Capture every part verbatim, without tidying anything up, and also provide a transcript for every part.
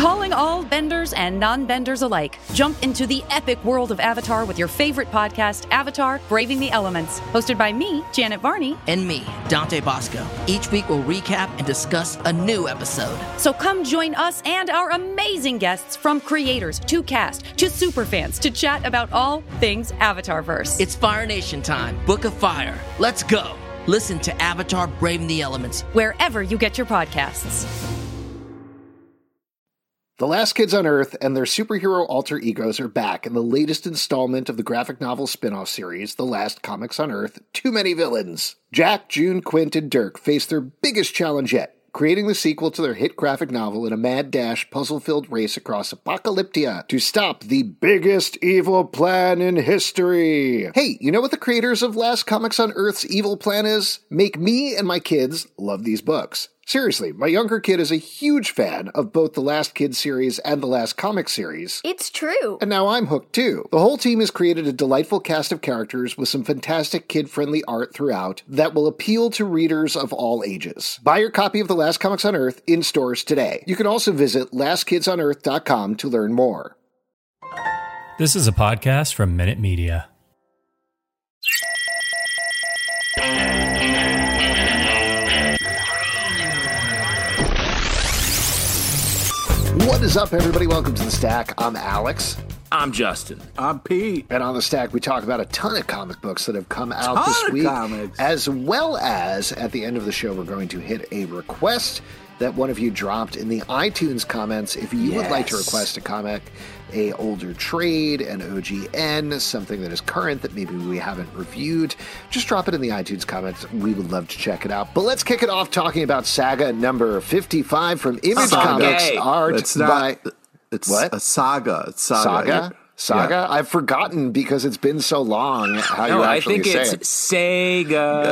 Calling all benders and non-benders alike. Jump into the epic world of Avatar with your favorite podcast, Avatar: Braving the Elements. Hosted by me, Janet Varney. And me, Dante Bosco. Each week we'll recap and discuss a new episode. So come join us and our amazing guests, from creators to cast to superfans, to chat about all things Avatarverse. It's Fire Nation time. Book of Fire. Let's go. Listen to Avatar: Braving the Elements wherever you get your podcasts. The Last Kids on Earth and their superhero alter egos are back in the latest installment of the graphic novel spin-off series, The Last Comics on Earth: Too Many Villains. Jack, June, Quint, and Dirk face their biggest challenge yet, creating the sequel to their hit graphic novel in a mad dash, puzzle-filled race across Apocalyptia to stop the biggest evil plan in history. Hey, you know what the creators of Last Comics on Earth's evil plan is? Make me and my kids love these books. Seriously, my younger kid is a huge fan of both the Last Kids series and the Last Comics series. It's true. And now I'm hooked too. The whole team has created a delightful cast of characters with some fantastic kid-friendly art throughout that will appeal to readers of all ages. Buy your copy of The Last Comics on Earth in stores today. You can also visit last kids on earth dot com to learn more. This is a podcast from Minute Media. What is up, everybody? Welcome to The Stack. I'm Alex. I'm Justin. I'm Pete. And on The Stack, we talk about a ton of comic books that have come out ton this week. Comics. As well as, at the end of the show, we're going to hit a request that one of you dropped in the iTunes comments. If you yes. would like to request a comic, a older trade, an O G N, something that is current that maybe we haven't reviewed, just drop it in the iTunes comments. We would love to check it out. But let's kick it off talking about Saga number fifty-five from Image Saga. Comics. Art it's not, by... It's what? a saga. It's saga. Saga? Saga? Yeah. I've forgotten because it's been so long how no, you actually I think say it's it.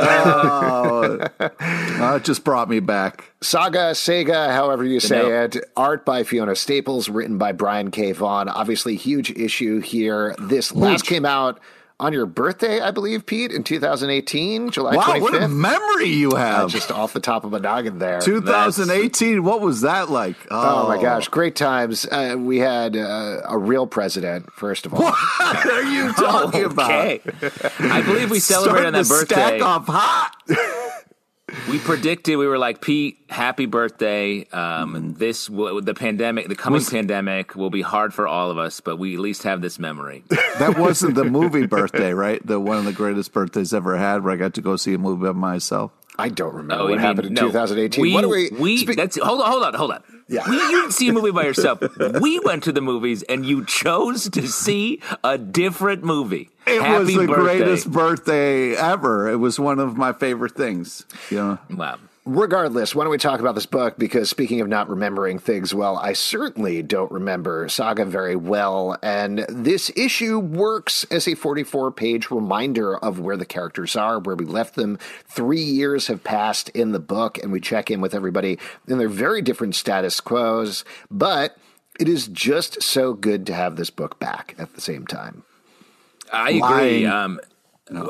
Sega. Oh, uh, it just brought me back. Saga, Sega, however you say No. it. Art by Fiona Staples, written by Brian K. Vaughan. Obviously, huge issue here. This last came out on your birthday, I believe, Pete, in two thousand eighteen, July wow, twenty-fifth. what a memory you have. Uh, just off the top of my noggin there. twenty eighteen, That's... what was that like? Oh, oh my gosh, great times. Uh, we had uh, a real president, first of all. What are you talking okay. about? I believe we celebrated on that birthday. Stack off hot. We predicted, we were like, Pete, happy birthday. Um, this will, the pandemic, the coming was, pandemic will be hard for all of us, but we at least have this memory. That wasn't the movie birthday, right? The one of the greatest birthdays ever had, where I got to go see a movie by myself. I don't remember oh, what mean, happened in no, twenty eighteen. We, what do we? we spe- that's hold on, hold on, hold on. Yeah. We, you didn't see a movie by yourself. We went to the movies, and you chose to see a different movie. It Happy was the birthday. greatest birthday ever. It was one of my favorite things. You know? Wow. Regardless, why don't we talk about this book? Because speaking of not remembering things well, I certainly don't remember Saga very well. And this issue works as a forty-four page reminder of where the characters are, where we left them. Three years have passed in the book, and we check in with everybody in their very different status quos. But it is just so good to have this book back at the same time. I agree. Um, no.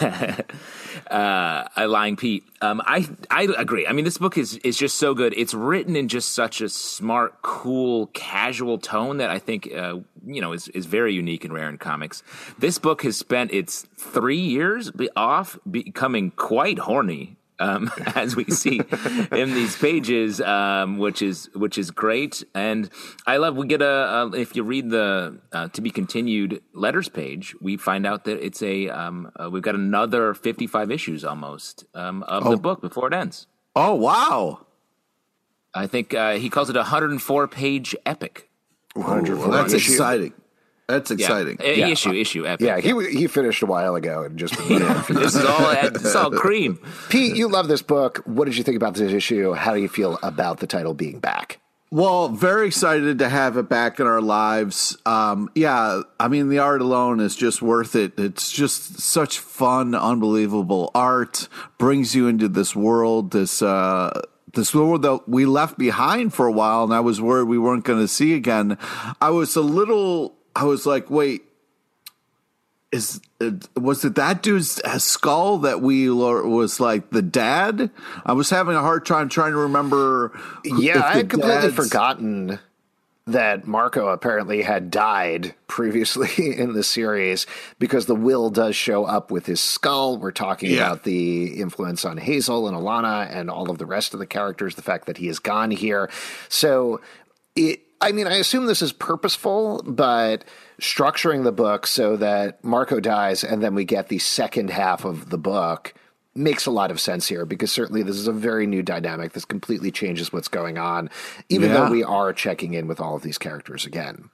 uh, I lying Pete. Um, I I agree. I mean, this book is is just so good. It's written in just such a smart, cool, casual tone that I think uh, you know is is very unique and rare in comics. This book has spent its three years be off becoming quite horny. Um, as we see in these pages, um, which is which is great, and I love. We get a, a if you read the uh, to be continued letters page, we find out that it's a um, uh, we've got another fifty-five issues almost um, of oh. the book before it ends. Oh wow! I think uh, he calls it a one hundred four page epic. Ooh, well, that's issue. exciting. That's exciting. Yeah. Yeah. Issue, issue, epic. Yeah, he he finished a while ago and just. Yeah. This is all this is all cream. Pete, you love this book. What did you think about this issue? How do you feel about the title being back? Well, very excited to have it back in our lives. Um, yeah, I mean, the art alone is just worth it. It's just such fun, unbelievable art. Brings you into this world, this uh, this world that we left behind for a while, and I was worried we weren't going to see again. I was a little. I was like, wait, is it, was it that dude's skull that we was like the dad? I was having a hard time trying to remember. Yeah, I had completely dad's... forgotten that Marco apparently had died previously in the series, because the will does show up with his skull. We're talking yeah. about the influence on Hazel and Alana and all of the rest of the characters, the fact that he is gone here. So it, I mean, I assume this is purposeful, but structuring the book so that Marco dies and then we get the second half of the book makes a lot of sense here, because certainly this is a very new dynamic. This completely changes what's going on, even yeah. though we are checking in with all of these characters again.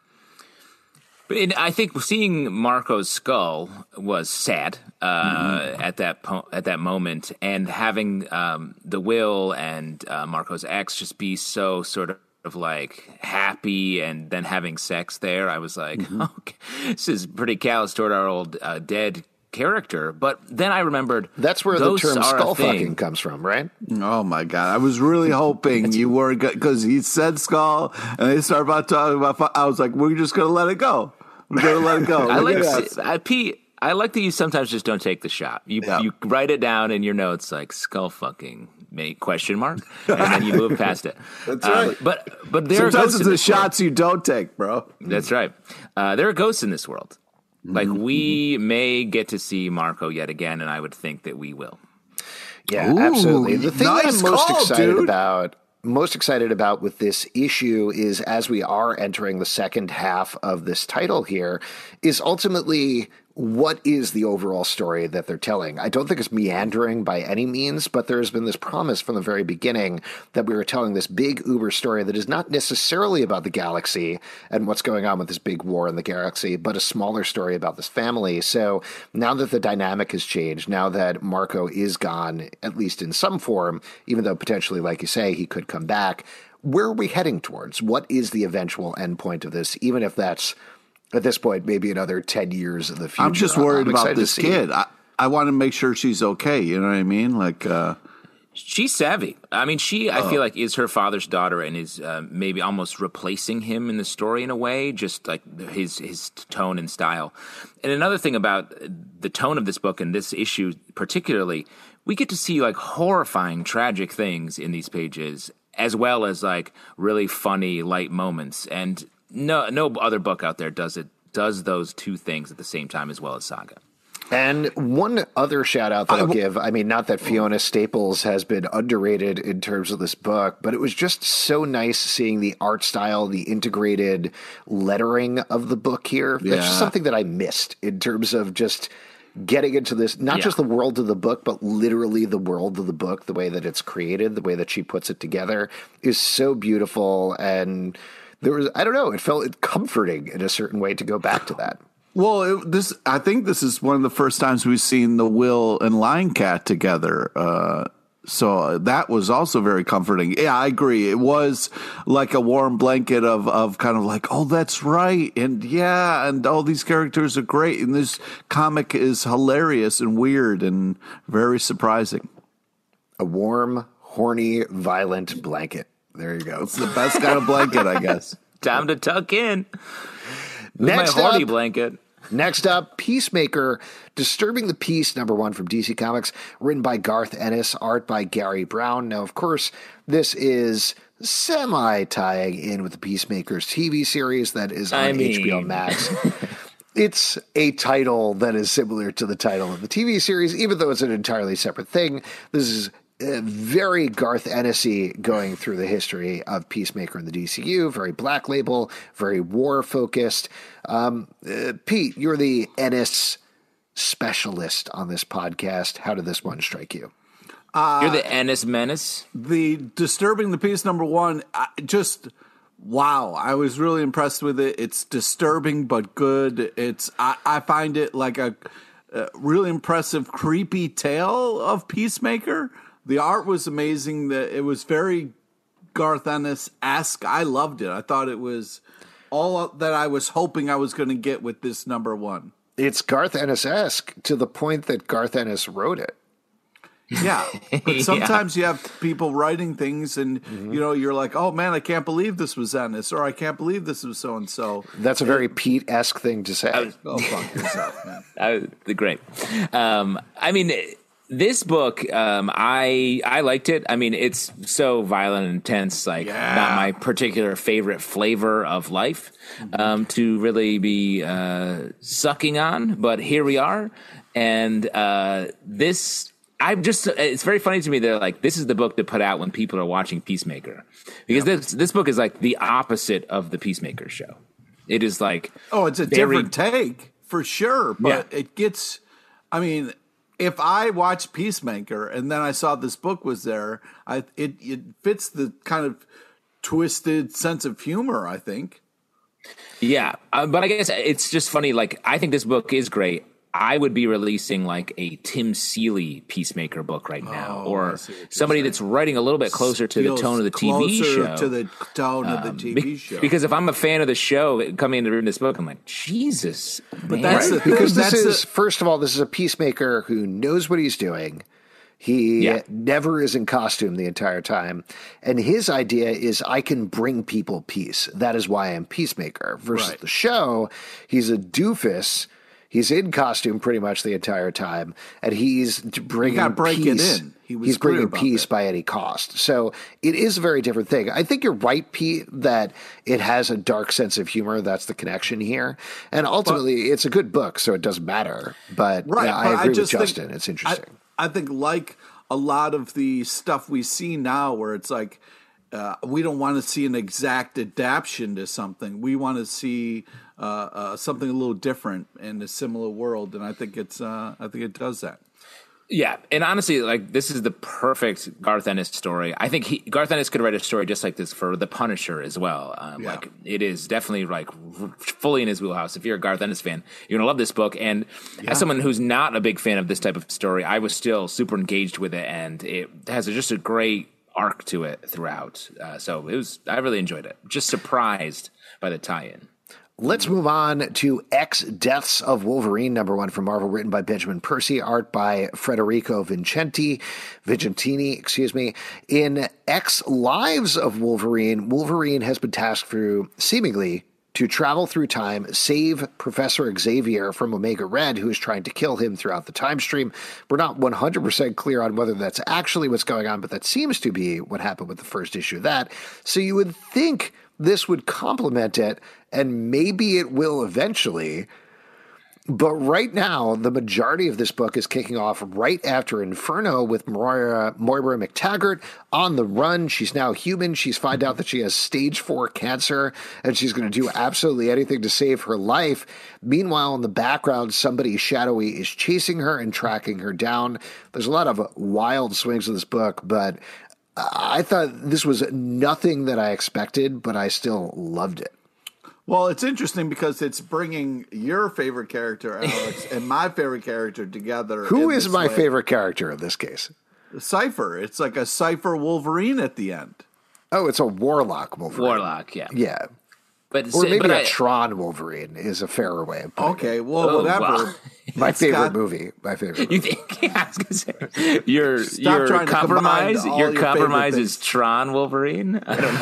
But in, I think seeing Marco's skull was sad uh, mm-hmm. at that po- at that moment, and having um, the will and uh, Marco's ex just be so sort of of like happy and then having sex there, I was like, mm-hmm. okay, this is pretty callous toward our old uh, dead character. But then I remembered that's where the term skull fucking comes from, right? Oh my God. I was really hoping you were, because he said skull and they started about talking about, fu- I was like, we're just going to let it go. We're going to let it go. I like, I, Pete, I like that you sometimes just don't take the shot. You yeah. you write it down in your notes like skull fucking make question mark, and then you move past it. That's right. Uh, but but there sometimes are it's the shots world. You don't take, bro. That's right. Uh, there are ghosts in this world. Like mm-hmm. we may get to see Marco yet again, and I would think that we will. Yeah, Ooh, absolutely. The thing nice that I'm most call, excited dude. about. Most excited about with this issue is, as we are entering the second half of this title here, is ultimately what is the overall story that they're telling. I don't think it's meandering by any means, but there has been this promise from the very beginning that we were telling this big Uber story that is not necessarily about the galaxy and what's going on with this big war in the galaxy, but a smaller story about this family. So now that the dynamic has changed, now that Marco is gone, at least in some form, even though potentially, like you say, he could come back, where are we heading towards? What is the eventual endpoint of this, even if that's at this point, maybe another ten years in the future? I'm just worried I'm about this kid. I, I want to make sure she's okay. You know what I mean? Like, uh, she's savvy. I mean, she, I oh. feel like, is her father's daughter and is uh, maybe almost replacing him in the story in a way, just like his his tone and style. And another thing about the tone of this book and this issue particularly, we get to see like horrifying, tragic things in these pages, as well as like really funny, light moments. And No, no other book out there does it does those two things at the same time as well as Saga. And one other shout out that I'll give, I mean, not that Fiona Staples has been underrated in terms of this book, but it was just so nice seeing the art style, the integrated lettering of the book here. Yeah. That's just something that I missed in terms of just getting into this, not yeah. just the world of the book, but literally the world of the book, the way that it's created, the way that she puts it together is so beautiful. And there was, I don't know, it felt comforting in a certain way to go back to that. Well, it, this I think this is one of the first times we've seen the Will and Lion Cat together. Uh, so that was also very comforting. Yeah, I agree. It was like a warm blanket of, of kind of like, oh, that's right. And yeah, and all these characters are great. And this comic is hilarious and weird and very surprising. A warm, horny, violent blanket. There you go. It's the best kind of blanket, I guess. Time to tuck in. Next my horny up, blanket. Next up, Peacemaker, Disturbing the Peace, number one from D C Comics, written by Garth Ennis, art by Gary Brown. Now, of course, this is semi-tying in with the Peacemaker's T V series that is on I mean. H B O Max. It's a title that is similar to the title of the T V series, even though it's an entirely separate thing. This is Uh, very Garth Ennis-y going through the history of Peacemaker in the D C U, very Black Label, very war-focused. Um, uh, Pete, you're the Ennis specialist on this podcast. How did this one strike you? Uh, you're the Ennis menace? The Disturbing the Peace number one, I just, wow, I was really impressed with it. It's disturbing but good. It's I, I find it like a, a really impressive, creepy tale of Peacemaker. The art was amazing. The, it was very Garth Ennis-esque. I loved it. I thought it was all that I was hoping I was going to get with this number one. It's Garth Ennis-esque to the point that Garth Ennis wrote it. Yeah, but sometimes yeah. you have people writing things and, mm-hmm. you know, you're like, oh, man, I can't believe this was Ennis, or I can't believe this was so-and-so. That's a very Pete-esque thing to say. I, oh, fuck yourself, man. I, great. Um, I mean... This book, um, I I liked it. I mean, it's so violent and intense, like Yeah. not my particular favorite flavor of life um, to really be uh, sucking on. But here we are, and uh, this. I'm just. It's very funny to me that like this is the book to put out when people are watching Peacemaker, because this this book is like the opposite of the Peacemaker show. It is like Oh, it's a very- different take for sure, but Yeah. it gets. I mean, if I watched Peacemaker and then I saw this book was there, I it it fits the kind of twisted sense of humor, I think. Yeah, uh, but I guess it's just funny. Like, I think this book is great. I would be releasing like a Tim Seeley Peacemaker book right now, Oh, I or see what you're somebody saying. that's writing a little bit closer to the Feels tone of the T V closer show. to the tone of the Um, T V be- show. Because if I'm a fan of the show coming into reading this book, I'm like, Jesus. But man. that's the thing. Because this That's is, the- first of all, this is a peacemaker who knows what he's doing. He Yeah. never is in costume the entire time. And his idea is, I can bring people peace. That is why I'm Peacemaker. Versus Right. the show, he's a doofus. He's in costume pretty much the entire time. And he's d- bringing gotta break it peace. in. He was he's clear bringing about peace that. by any cost. So it is a very different thing. I think you're right, Pete, that it has a dark sense of humor. That's the connection here. And ultimately, it's a good book, so it doesn't matter. But Right, yeah, I but agree with just think- Justin. It's interesting. I, I think like a lot of the stuff we see now, where it's like uh, we don't want to see an exact adaptation to something. We want to see uh, uh, something a little different in a similar world, and I think it's uh, I think it does that. Yeah, and honestly, like this is the perfect Garth Ennis story. I think he, Garth Ennis could write a story just like this for The Punisher as well. Um, Yeah. Like it is definitely like r- fully in his wheelhouse. If you're a Garth Ennis fan, you're gonna love this book. And as someone who's not a big fan of this type of story, I was still super engaged with it, and it has just a great arc to it throughout. Uh, so it was, I really enjoyed it. Just surprised by the tie-in. Let's move on to X Deaths of Wolverine, number one from Marvel, written by Benjamin Percy, art by Federico Vincenti, Vicentini, excuse me. In X Lives of Wolverine, Wolverine has been tasked through, seemingly, to travel through time, save Professor Xavier from Omega Red, who is trying to kill him throughout the time stream. We're not one hundred percent clear on whether that's actually what's going on, but that seems to be what happened with the first issue of that. So you would think this would complement it, and maybe it will eventually. But right now, the majority of this book is kicking off right after Inferno with Moira, Moira McTaggart on the run. She's now human. She's found out that she has stage four cancer, and she's going to do absolutely anything to save her life. Meanwhile, in the background, somebody shadowy is chasing her and tracking her down. There's a lot of wild swings in this book, but I thought this was nothing that I expected, but I still loved it. Well, it's interesting because it's bringing your favorite character, Alex, and my favorite character together. Who in is this my way. favorite character in this case? Cypher. It's like a Cypher Wolverine at the end. Oh, it's a Warlock Wolverine. Warlock, yeah. Yeah. But Or maybe but a I- Tron Wolverine is a fairer way of putting Okay, it. well, Oh, whatever. wow. My It's favorite got- movie. My favorite You movie. think? Yeah, I was gonna say your Stop your trying to compromise. combine all Your your compromise favorite is things. Tron Wolverine. I don't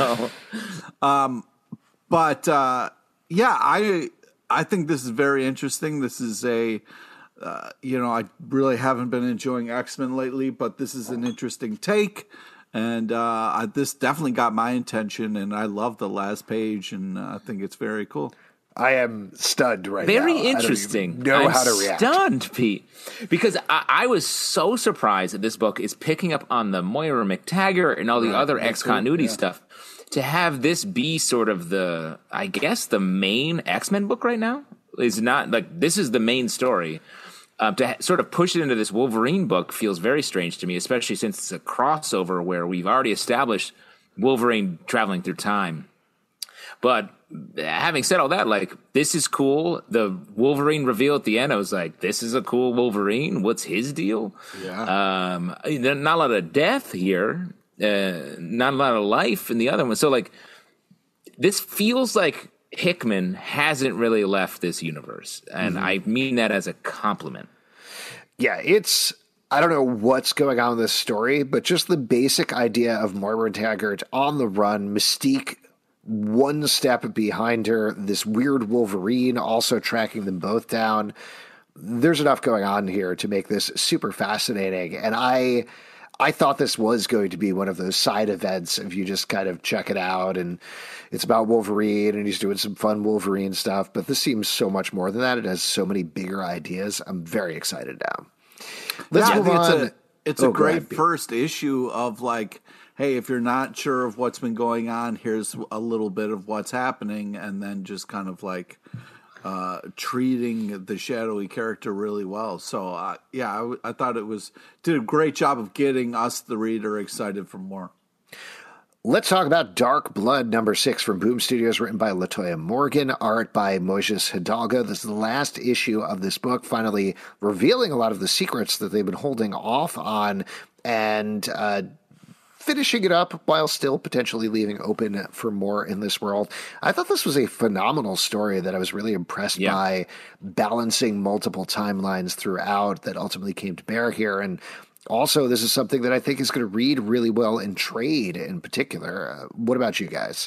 know. But uh, yeah, I I think this is very interesting. This is a uh, you know, I really haven't been enjoying X-Men lately, but this is an interesting take, and uh, I, this definitely got my attention, and I love the last page, and uh, I think it's very cool. I am stunned right now. Very I don't even interesting. know I'm how to react. Stunned, Pete, because I, I was so surprised that this book is picking up on the Moira McTaggart and all the other me X too, continuity yeah. stuff. To have this be sort of the, I guess, the main X-Men book right now is not like this is the main story. Uh, to ha- sort of push it into this Wolverine book feels very strange to me, especially since it's a crossover where we've already established Wolverine traveling through time. But having said all that, like, this is cool. The Wolverine reveal at the end, I was like, this is a cool Wolverine. What's his deal? Yeah. Um, there's not a lot of death here, uh, not a lot of life in the other one. So, like, this feels like Hickman hasn't really left this universe. And Mm-hmm. I mean that as a compliment. Yeah, it's, I don't know what's going on with this story, but just the basic idea of Moira Taggart on the run, Mystique one step behind her, this weird Wolverine also tracking them both down. there's enough going on here to make this super fascinating. And I, I thought this was going to be one of those side events if you just kind of check it out and it's about Wolverine and he's doing some fun Wolverine stuff. But this seems so much more than that. It has so many bigger ideas. I'm very excited now. Let's yeah, move on. It's a, it's oh, a great ahead, first issue of like, hey, if you're not sure of what's been going on, here's a little bit of what's happening. And then just kind of like uh, treating the shadowy character really well. So, uh, yeah, I, w- I thought it was did a great job of getting us, the reader, excited for more. Let's talk about Dark Blood number six from Boom Studios, written by Latoya Morgan, art by Moises Hidalgo. This is the last issue of this book, finally revealing a lot of the secrets that they've been holding off on and uh, finishing it up while still potentially leaving open for more in this world. I thought this was a phenomenal story that I was really impressed yeah. by, balancing multiple timelines throughout that ultimately came to bear here. And also, this is something that I think is going to read really well in trade in particular. Uh, what about you guys?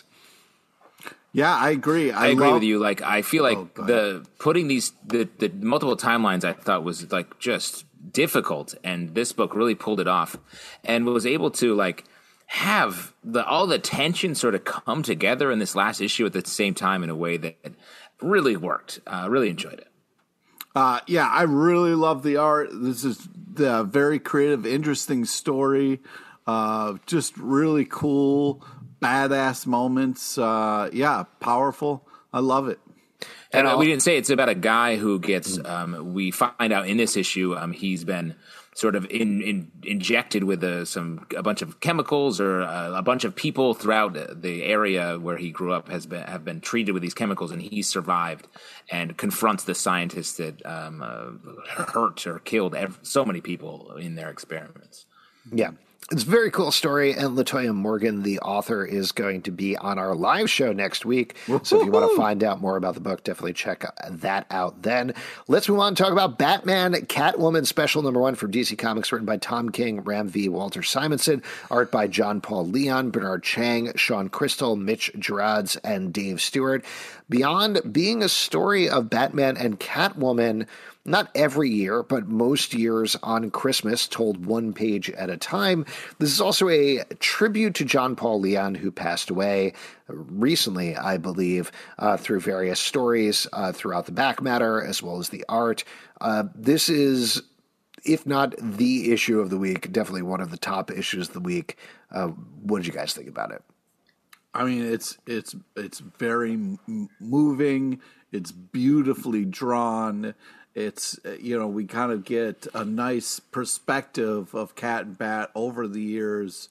Yeah, I agree. I, I agree love- with you. Like, I feel like oh, the putting these the, the multiple timelines I thought was like just difficult, and this book really pulled it off and was able to like have the all the tension sort of come together in this last issue at the same time in a way that really worked. I uh, really enjoyed it. Uh, yeah, I really love the art. This is the very creative, interesting story. Uh, just really cool, badass moments. Uh, yeah, powerful. I love it. And uh, we didn't say it's about a guy who gets, um, we find out in this issue, um, he's been sort of in, in, injected with uh, some a bunch of chemicals, or uh, a bunch of people throughout the area where he grew up has been have been treated with these chemicals, and he survived and confronts the scientists that um, uh, hurt or killed ev- so many people in their experiments. Yeah. It's a very cool story, and Latoya Morgan, the author, is going to be on our live show next week. So if you want to find out more about the book, definitely check that out then. Let's move on and talk about Batman Catwoman Special Number One from D C Comics, written by Tom King, Ram V, Walter Simonson, art by John Paul Leon, Bernard Chang, Sean Crystal, Mitch Gerads, and Dave Stewart. Beyond being a story of Batman and Catwoman, not every year, but most years on Christmas, told one page at a time, this is also a tribute to John Paul Leon, who passed away recently, I believe, uh, through various stories uh, throughout the back matter, as well as the art. Uh, this is, if not the issue of the week, definitely one of the top issues of the week. Uh, what did you guys think about it? I mean, it's it's it's very m- moving. It's beautifully drawn. It's, you know, we kind of get a nice perspective of Cat and Bat over the years.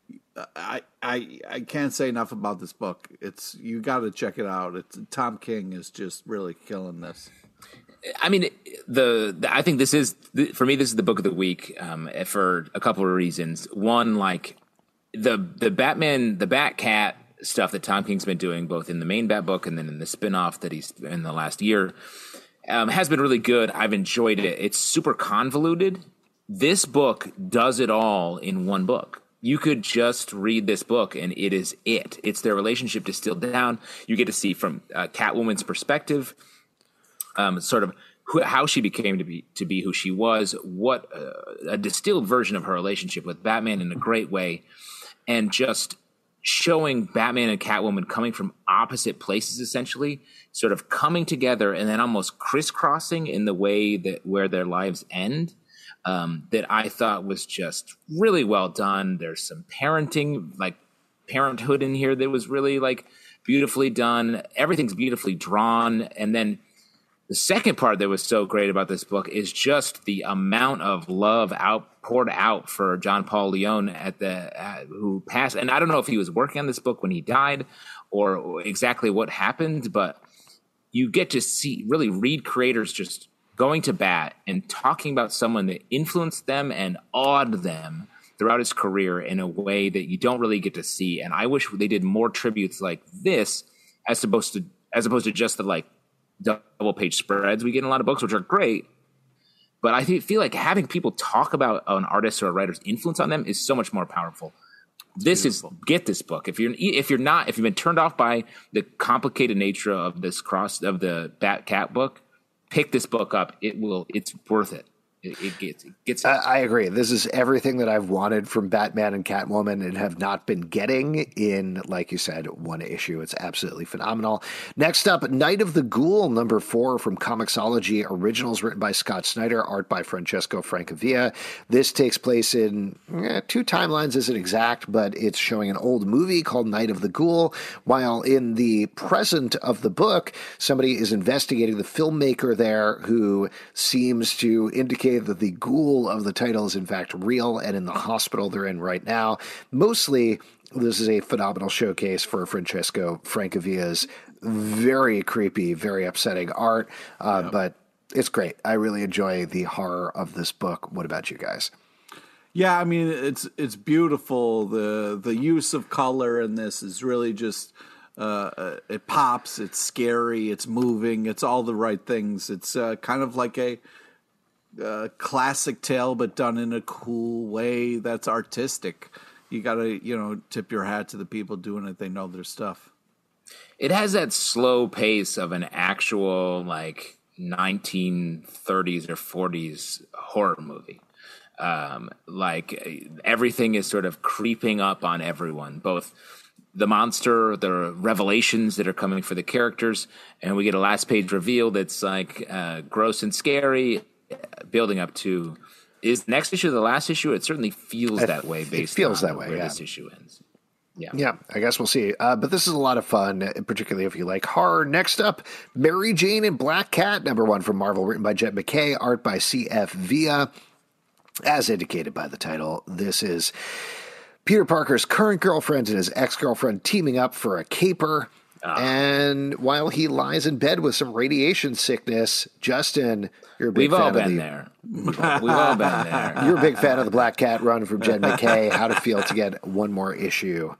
I I I can't say enough about this book. It's you got to check it out. It's Tom King is just really killing this. I mean, the, the I think this is for me. This is the book of the week um, for a couple of reasons. One, like the the Batman, the Batcat stuff that Tom King's been doing, both in the main Bat book and then in the spinoff that he's in the last year. Um, has been really good. I've enjoyed it. It's super convoluted. This book does it all in one book. You could just read this book and it is it. It's their relationship distilled down. You get to see from uh, Catwoman's perspective, um, sort of who, how she became to be to be who she was, what uh, a distilled version of her relationship with Batman in a great way, and just showing Batman and Catwoman coming from opposite places, essentially, sort of coming together and then almost crisscrossing in the way that where their lives end, um, that I thought was just really well done. There's some parenting, like parenthood in here that was really like beautifully done. Everything's beautifully drawn. And then the second part that was so great about this book is just the amount of love out poured out for John Paul Leon at the uh, who passed. And I don't know if he was working on this book when he died or exactly what happened, but you get to see really read creators just going to bat and talking about someone that influenced them and awed them throughout his career in a way that you don't really get to see. And I wish they did more tributes like this as opposed to as opposed to just the like double page spreads we get in a lot of books, which are great. But I feel like having people talk about an artist or a writer's influence on them is so much more powerful. It's this beautiful. Is get this book. If you're if you're not if you've been turned off by the complicated nature of this cross of the Bat Cat book, pick this book up. It will. It's worth it. It, it gets. It gets. I, I agree. This is everything that I've wanted from Batman and Catwoman and have not been getting in, like you said, one issue. It's absolutely phenomenal. Next up, Night of the Ghoul, number four from Comixology Originals, written by Scott Snyder, art by Francesco Francavilla. This takes place in eh, two timelines, isn't exact, but it's showing an old movie called Night of the Ghoul, while in the present of the book, somebody is investigating the filmmaker there who seems to indicate that the ghoul of the title is in fact real and in the hospital they're in right now. Mostly, this is a phenomenal showcase for Francesco Francavilla's very creepy, very upsetting art, uh, yep. but it's great. I really enjoy the horror of this book. What about you guys? Yeah, I mean, it's it's beautiful. The the use of color in this is really just, uh, it pops, it's scary, it's moving, it's all the right things. It's uh, kind of like a Uh, classic tale, but done in a cool way that's artistic. You got to, you know, tip your hat to the people doing it. They know their stuff. It has that slow pace of an actual, like, nineteen thirties or forties horror movie. Um, like, everything is sort of creeping up on everyone, both the monster, the revelations that are coming for the characters, and we get a last page reveal that's, like, uh, gross and scary, building up to is next issue the last issue. It certainly feels it, that way based it feels on that way, where yeah. this issue ends. Yeah. Yeah, I guess we'll see. Uh, but this is a lot of fun, particularly if you like horror. Next up, Mary Jane and Black Cat, number one from Marvel, written by Jed MacKay, art by C F Villa. As indicated by the title, this is Peter Parker's current girlfriend and his ex-girlfriend teaming up for a caper. Oh. And while he lies in bed with some radiation sickness, Justin, you're a big We've fan all of been the, there. We've all been there. You're a big fan of the Black Cat run from Jed MacKay. How'd it feel to get one more issue?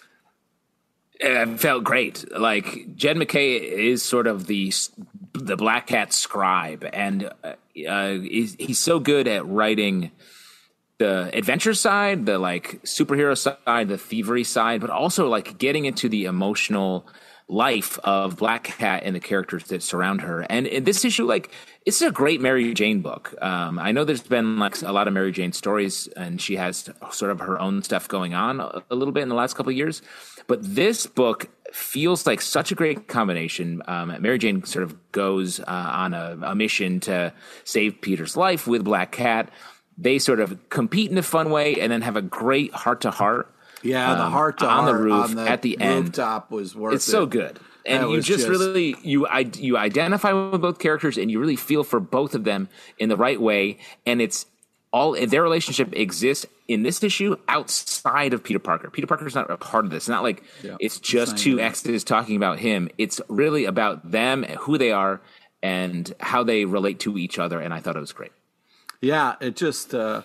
It felt great. Like, Jed MacKay is sort of the the Black Cat scribe, and uh, he's, he's so good at writing the adventure side, the like superhero side, the thievery side, but also like getting into the emotional life of Black Cat and the characters that surround her. And in this issue, like, it's a great Mary Jane book. Um, I know there's been like a lot of Mary Jane stories, and she has sort of her own stuff going on a, a little bit in the last couple of years. But this book feels like such a great combination. Um, Mary Jane sort of goes uh, on a, a mission to save Peter's life with Black Cat. They sort of compete in a fun way and then have a great heart-to-heart. Yeah, the um, heart to on heart the roof on the at the end. Rooftop was worth it's it. so good, and That you was just, just- really you I, you identify with both characters, and you really feel for both of them in the right way. And it's all their relationship exists in this issue outside of Peter Parker. Peter Parker's not a part of this. It's not like Yeah, it's just same. two exes talking about him. It's really about them, who they are, and how they relate to each other. And I thought it was great. Yeah, it just uh,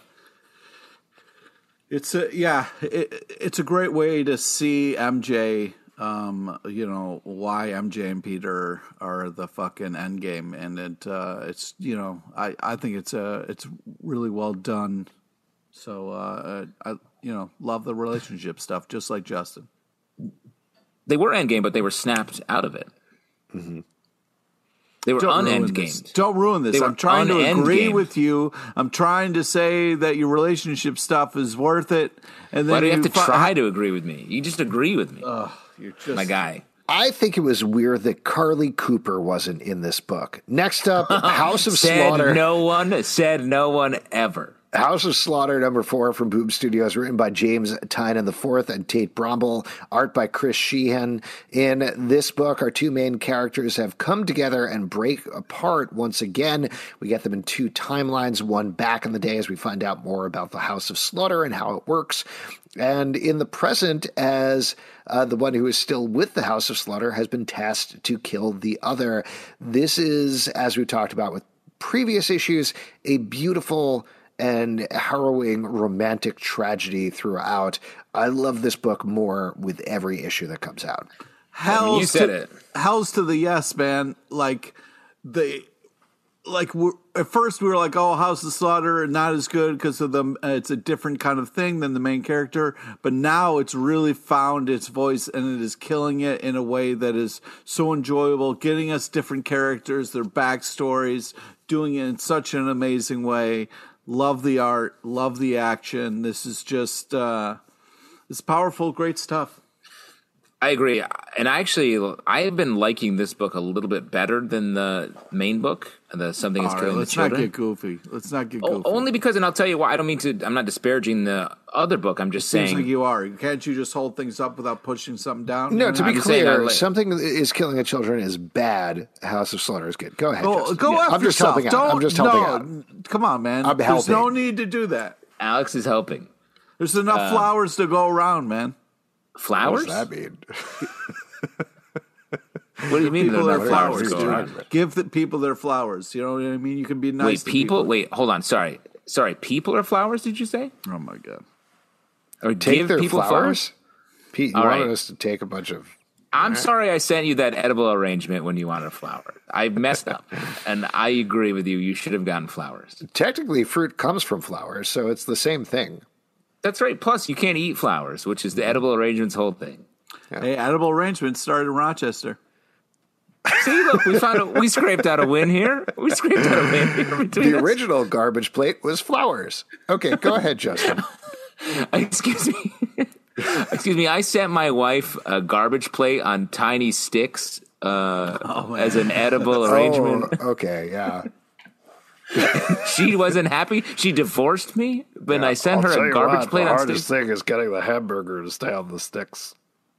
it's a yeah, it, it's a great way to see M J. Um, you know why M J and Peter are the fucking end game, and it uh, it's you know I, I think it's uh it's really well done. So uh, I you know love the relationship stuff, just like Justin. They were endgame, but they were snapped out of it. Mm-hmm. They were Don't ruin unendgame. this. Don't ruin this. They were I'm trying to agree unendgame. with you. I'm trying to say that your relationship stuff is worth it. And then Why do you have to fi- try to agree with me? You just agree with me, Ugh, you're just my guy. I think it was weird that Carly Cooper wasn't in this book. Next up, House of said Slaughter. no one. Said no one ever. House of Slaughter, number four from Boom Studios, written by James Tynan the Fourth and Tate Bromble, art by Chris Sheehan. In this book, our two main characters have come together and break apart once again. We get them in two timelines, one back in the day as we find out more about the House of Slaughter and how it works, and in the present as uh, the one who is still with the House of Slaughter has been tasked to kill the other. This is, as we talked about with previous issues, a beautiful and harrowing romantic tragedy throughout. I love this book more with every issue that comes out. Hell's you said to, it. Hell's to the yes, man. Like the like we're, at first we were like, oh, House of Slaughter, not as good because of the uh, it's a different kind of thing than the main character. But now it's really found its voice, and it is killing it in a way that is so enjoyable, getting us different characters, their backstories, doing it in such an amazing way. Love the art, love the action. This is just uh, it's powerful, great stuff. I agree. And actually, I have been liking this book a little bit better than the main book, the Something is All Killing right, the let's Children. not get goofy. Let's not get O- goofy. only because, and I'll tell you why, I don't mean to, I'm not disparaging the other book. I'm just Seems saying. like you are. Can't you just hold things up without pushing something down? No, to be I'm just saying, clear, I like- Something is Killing the Children is bad. House of Slaughter is good. Go ahead. Go, Justin. go Yeah, after I'm just yourself. helping out. Don't, I'm just helping no, out. Come on, man. I'm There's helping. no need to do that. Alex is helping. There's enough Uh, flowers to go around, man. Flowers? What does that mean? What do you mean? People there are their no flowers, to go dude. around? Give the people their flowers. You know what I mean? You can be nice Wait, to people? people. Wait, hold on. Sorry. Sorry. People are flowers, did you say? Oh, my God. Or Take give their people flowers? flowers? Pete, you All wanted right. us to take a bunch of. I'm sorry I sent you that edible arrangement when you wanted a flower. I messed up. And I agree with you. You should have gotten flowers. Technically, fruit comes from flowers, so it's the same thing. That's right. Plus, you can't eat flowers, which is the edible arrangement's whole thing. Hey, edible arrangement started in Rochester. See, look, we found a, we scraped out a win here. We scraped out a win here between The us. original garbage plate was flowers. Okay, go ahead, Justin. Excuse me. Excuse me. I sent my wife a garbage plate on tiny sticks uh, as an edible arrangement. Oh, okay, yeah. She wasn't happy. She divorced me, but I sent her a garbage plate on sticks. thing is getting the hamburger to stay on the sticks.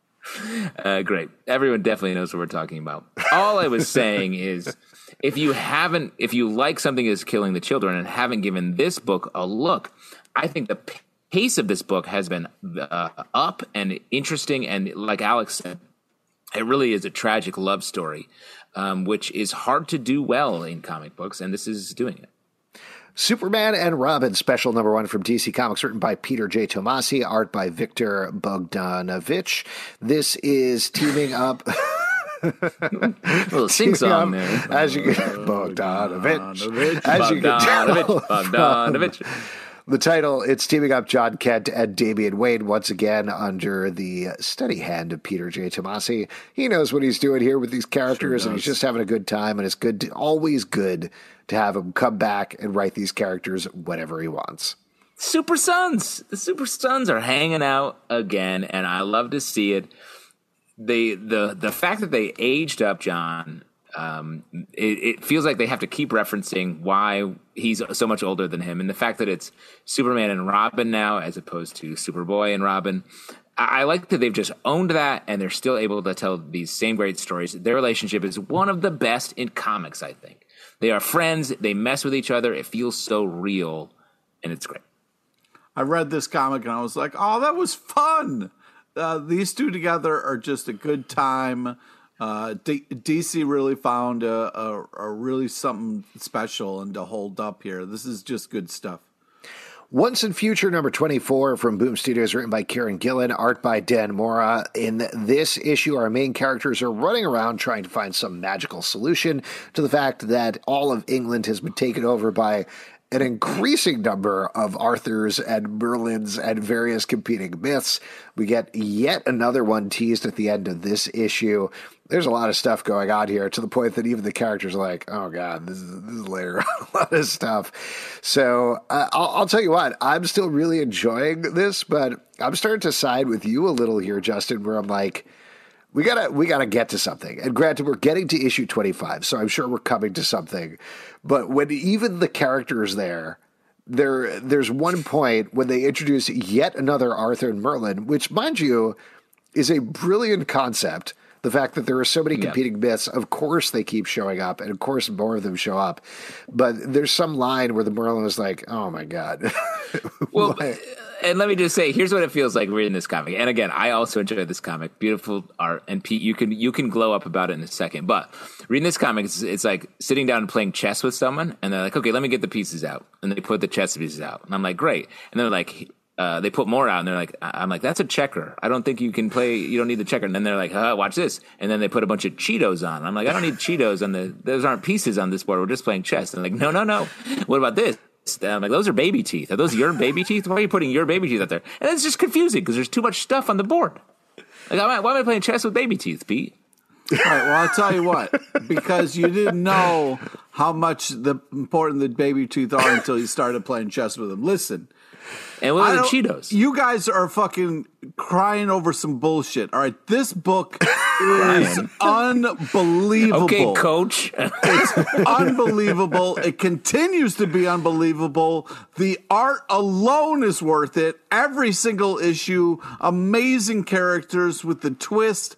Uh, great. Everyone definitely knows what we're talking about. All I was saying is, if you haven't, if you like Something is Killing the Children and haven't given this book a look, I think the pace of this book has been uh, up and interesting. And like Alex said, it really is a tragic love story, um, which is hard to do well in comic books, and this is doing it. Superman and Robin, special number one from D C Comics, written by Peter J. Tomasi, art by Victor Bogdanovich. This is teaming up. A little sing song teaming there. up, As you can, Bogdanovich. As you can Bogdanovich. tell Bogdanovich. from the title, it's teaming up John Kent and Damian Wayne once again under the steady hand of Peter J. Tomasi. He knows what he's doing here with these characters, and he's just having a good time, and it's good, to, always good to have him come back and write these characters whenever he wants. Super Sons. The Super Sons are hanging out again, and I love to see it. They the the fact that they aged up John, um, it, it feels like they have to keep referencing why he's so much older than him, and the fact that it's Superman and Robin now as opposed to Superboy and Robin. I, I like that they've just owned that, and they're still able to tell these same great stories. Their relationship is one of the best in comics, I think. They are friends. They mess with each other. It feels so real, and it's great. I read this comic and I was like, oh, that was fun. Uh, these two together are just a good time. Uh, D- DC really found a, a, a really something special and to hold up here. This is just good stuff. Once and Future number twenty-four from Boom Studios, written by Kieran Gillen, art by Dan Mora. In this issue, our main characters are running around trying to find some magical solution to the fact that all of England has been taken over by an increasing number of Arthurs and Merlins and various competing myths. We get yet another one teased at the end of this issue. There's a lot of stuff going on here to the point that even the characters are like, oh God, this is, this is later on a lot of stuff. So uh, I'll, I'll tell you what, I'm still really enjoying this, but I'm starting to side with you a little here, Justin, where I'm like, We gotta, we gotta get to something. And granted, we're getting to issue twenty-five, so I'm sure we're coming to something. But when even the characters there, there, there's one point when they introduce yet another Arthur and Merlin, which, mind you, is a brilliant concept. The fact that there are so many competing yeah. myths, of course they keep showing up, and of course more of them show up. But there's some line where the Merlin is like, "Oh my God." Well. And let me just say, here's what it feels like reading this comic. And again, I also enjoy this comic. Beautiful art. And Pete, you can you can glow up about it in a second. But reading this comic, it's, it's like sitting down and playing chess with someone. And they're like, okay, let me get the pieces out. And they put the chess pieces out. And I'm like, great. And they're like, uh, they put more out, and they're like, I'm like, that's a checker. I don't think you can play. You don't need the checker. And then they're like, huh, watch this. And then they put a bunch of Cheetos on. I'm like, I don't need Cheetos on the. Those aren't pieces on this board. We're just playing chess. And they're like, no, no, no. What about this? And I'm like, those are baby teeth. Are those your baby teeth? Why are you putting your baby teeth out there? And it's just confusing because there's too much stuff on the board. Like, why am I playing chess with baby teeth, Pete? All right, well, I'll tell you what, because you didn't know how much the important the baby teeth are until you started playing chess with them. Listen. And what are the Cheetos? You guys are fucking crying over some bullshit. All right, this book is unbelievable. Okay, coach. It's unbelievable. It continues to be unbelievable. The art alone is worth it. Every single issue, amazing characters with the twist.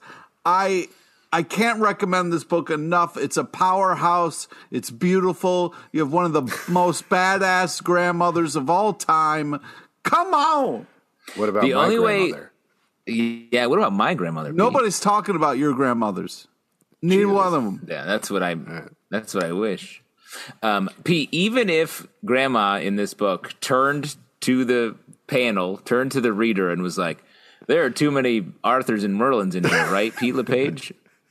I I can't recommend this book enough. It's a powerhouse. It's beautiful. You have one of the most badass grandmothers of all time. Come on. What about the my only grandmother? way? Yeah. What about my grandmother? Pete? Nobody's talking about your grandmothers. Neither one of them. Yeah, that's what I. That's what I wish. Um, Pete, even if Grandma in this book turned to the panel, turned to the reader, and was like, "There are too many Arthurs and Merlins in here, right, Pete LePage?"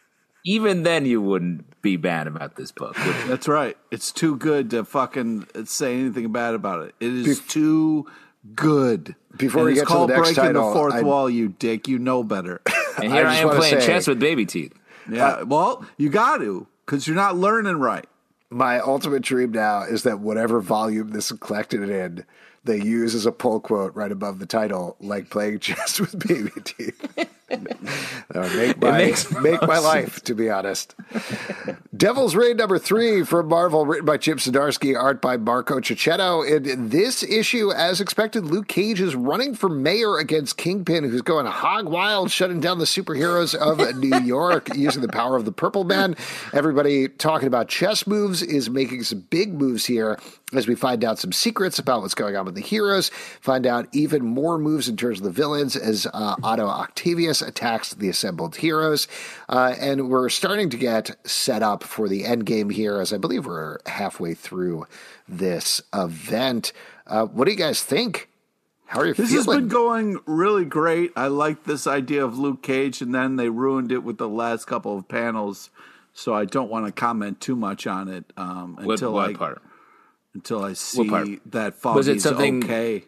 Even then, you wouldn't be bad about this book. Would you? That's right. It's too good to fucking say anything bad about it. It is too good. Before and we it's get to the called next breaking title, the fourth I- wall, you dick. You know better. And here I I, just am wanna playing say- chess with baby teeth. Yeah. Well, you got to because you're not learning right. My ultimate dream now is that whatever volume this is collected in, they use as a pull quote right above the title, like playing chess with baby teeth. That would make my, makes make my most life, to be honest. Devil's Reign number three from Marvel, written by Chip Zdarsky, art by Marco Cicchetto. In this issue, as expected, Luke Cage is running for mayor against Kingpin, who's going hog wild, shutting down the superheroes of New York using the power of the Purple Man. Everybody talking about chess moves is making some big moves here as we find out some secrets about what's going on with the heroes, find out even more moves in terms of the villains as uh, Otto Octavius attacks the assembled heroes. Uh, and we're starting to get set up for the end game here, as I believe we're halfway through this event. Uh, what do you guys think? How are you This feeling? has been going really great. I like this idea of Luke Cage, and then they ruined it with the last couple of panels. So I don't want to comment too much on it um, What, until what I part? until I see part? that Was it Foggy's something- okay.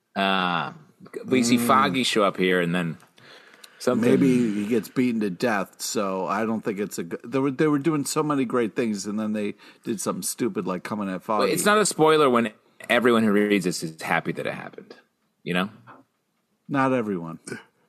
Uh, we see Foggy show up here, and then something. Maybe he gets beaten to death. So I don't think it's a. good... They were they were doing so many great things, and then they did something stupid like coming at Foggy. It's not a spoiler when everyone who reads this is happy that it happened. You know. Not everyone.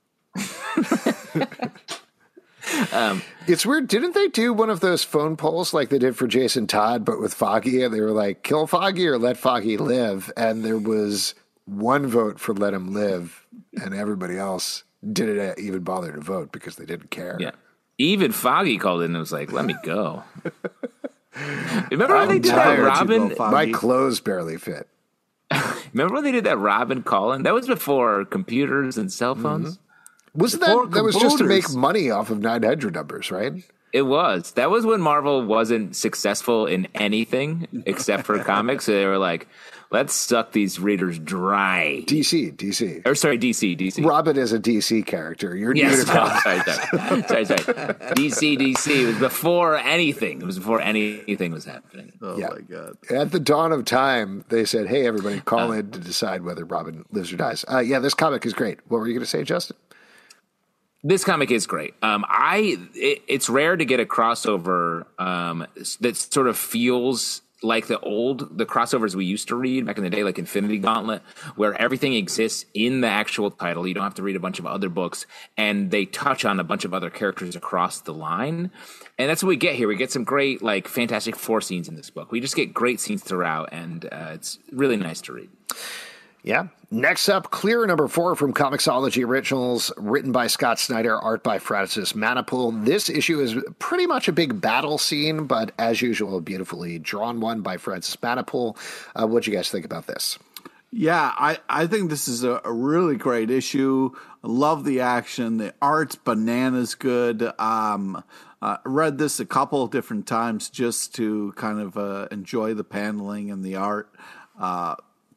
Um, It's weird. Didn't they do one of those phone polls like they did for Jason Todd, but with Foggy? And they were like, kill Foggy or let Foggy live. And there was one vote for let him live, and everybody else didn't even bother to vote because they didn't care. yeah. Even Foggy called in and was like, "Let me go." Remember when I'm they did tired. that Robin? You go, My Foggy. clothes barely fit. Remember when they did that Robin call-in? That was before computers and cell phones. Mm-hmm. Wasn't Before that, that was just to make computers. money off of nine hundred numbers, right? It was. That was when Marvel wasn't successful in anything except for comics. So they were like, let's suck these readers dry. D C, D C. Or sorry, D C, D C. Robin is a D C character. You're new Yes, to no, comics. sorry, sorry, sorry, sorry. D C, D C. It was before anything. It was before anything was happening. Oh Yeah. my god. At the dawn of time, they said, hey, everybody, call in to decide whether Robin lives or dies. Uh, yeah, this comic is great. What were you going to say, Justin? This comic is great. Um, I it, it's rare to get a crossover um, that sort of feels like the old the crossovers we used to read back in the day, like Infinity Gauntlet, where everything exists in the actual title. You don't have to read a bunch of other books, and they touch on a bunch of other characters across the line. And that's what we get here. We get some great like Fantastic Four scenes in this book. We just get great scenes throughout, and uh, it's really nice to read. Yeah. Next up, Clear number four from Comixology Originals, written by Scott Snyder, art by Francis Manapul. This issue is pretty much a big battle scene, but as usual, a beautifully drawn one by Francis Manapul. Uh, what do you guys think about this? Yeah, I, I think this is a, a really great issue. I love the action. The art's bananas good. Um, uh, read this a couple of different times just to kind of uh, enjoy the paneling and the art. Uh,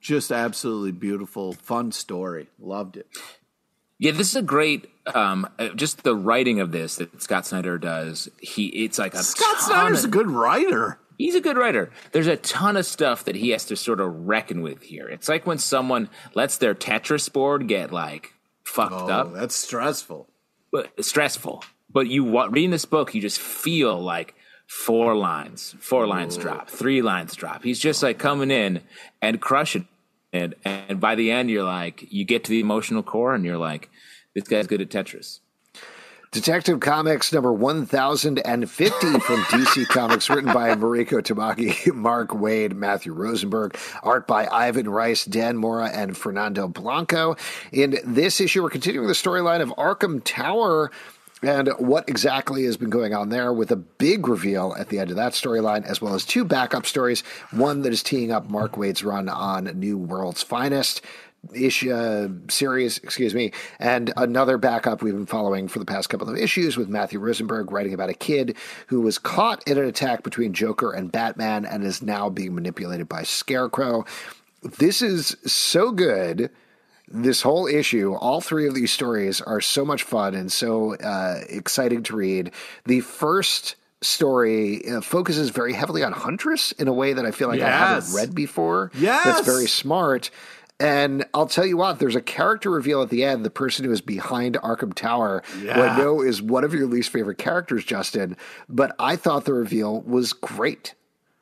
Just absolutely beautiful, fun story. Loved it. Yeah, this is a great. Um, uh, just the writing of this that Scott Snyder does. He, it's like a Scott ton Snyder's of, a good writer. He's a good writer. There's a ton of stuff that he has to sort of reckon with here. It's like when someone lets their Tetris board get like fucked Oh, up. that's stressful. But stressful. But you reading this book, you just feel like four lines, four lines drop, three lines drop. He's just like coming in and crushing it. And by the end, you're like, you get to the emotional core, and you're like, this guy's good at Tetris. Detective Comics number one thousand fifty from D C Comics, written by Mariko Tamaki, Mark Waid, Matthew Rosenberg, art by Ivan Rice, Dan Mora, and Fernando Blanco. In this issue, we're continuing the storyline of Arkham Tower and what exactly has been going on there, with a big reveal at the end of that storyline, as well as two backup stories, one that is teeing up Mark Waid's run on New World's Finest issue uh, series, excuse me, and another backup we've been following for the past couple of issues with Matthew Rosenberg writing about a kid who was caught in an attack between Joker and Batman and is now being manipulated by Scarecrow. This is so good. This whole issue, all three of these stories are so much fun and so uh, exciting to read. The first story uh, focuses very heavily on Huntress in a way that I feel like Yes. I haven't read before. Yes. That's very smart. And I'll tell you what, there's a character reveal at the end, the person who is behind Arkham Tower, Yeah. who I know is one of your least favorite characters, Justin, but I thought the reveal was great.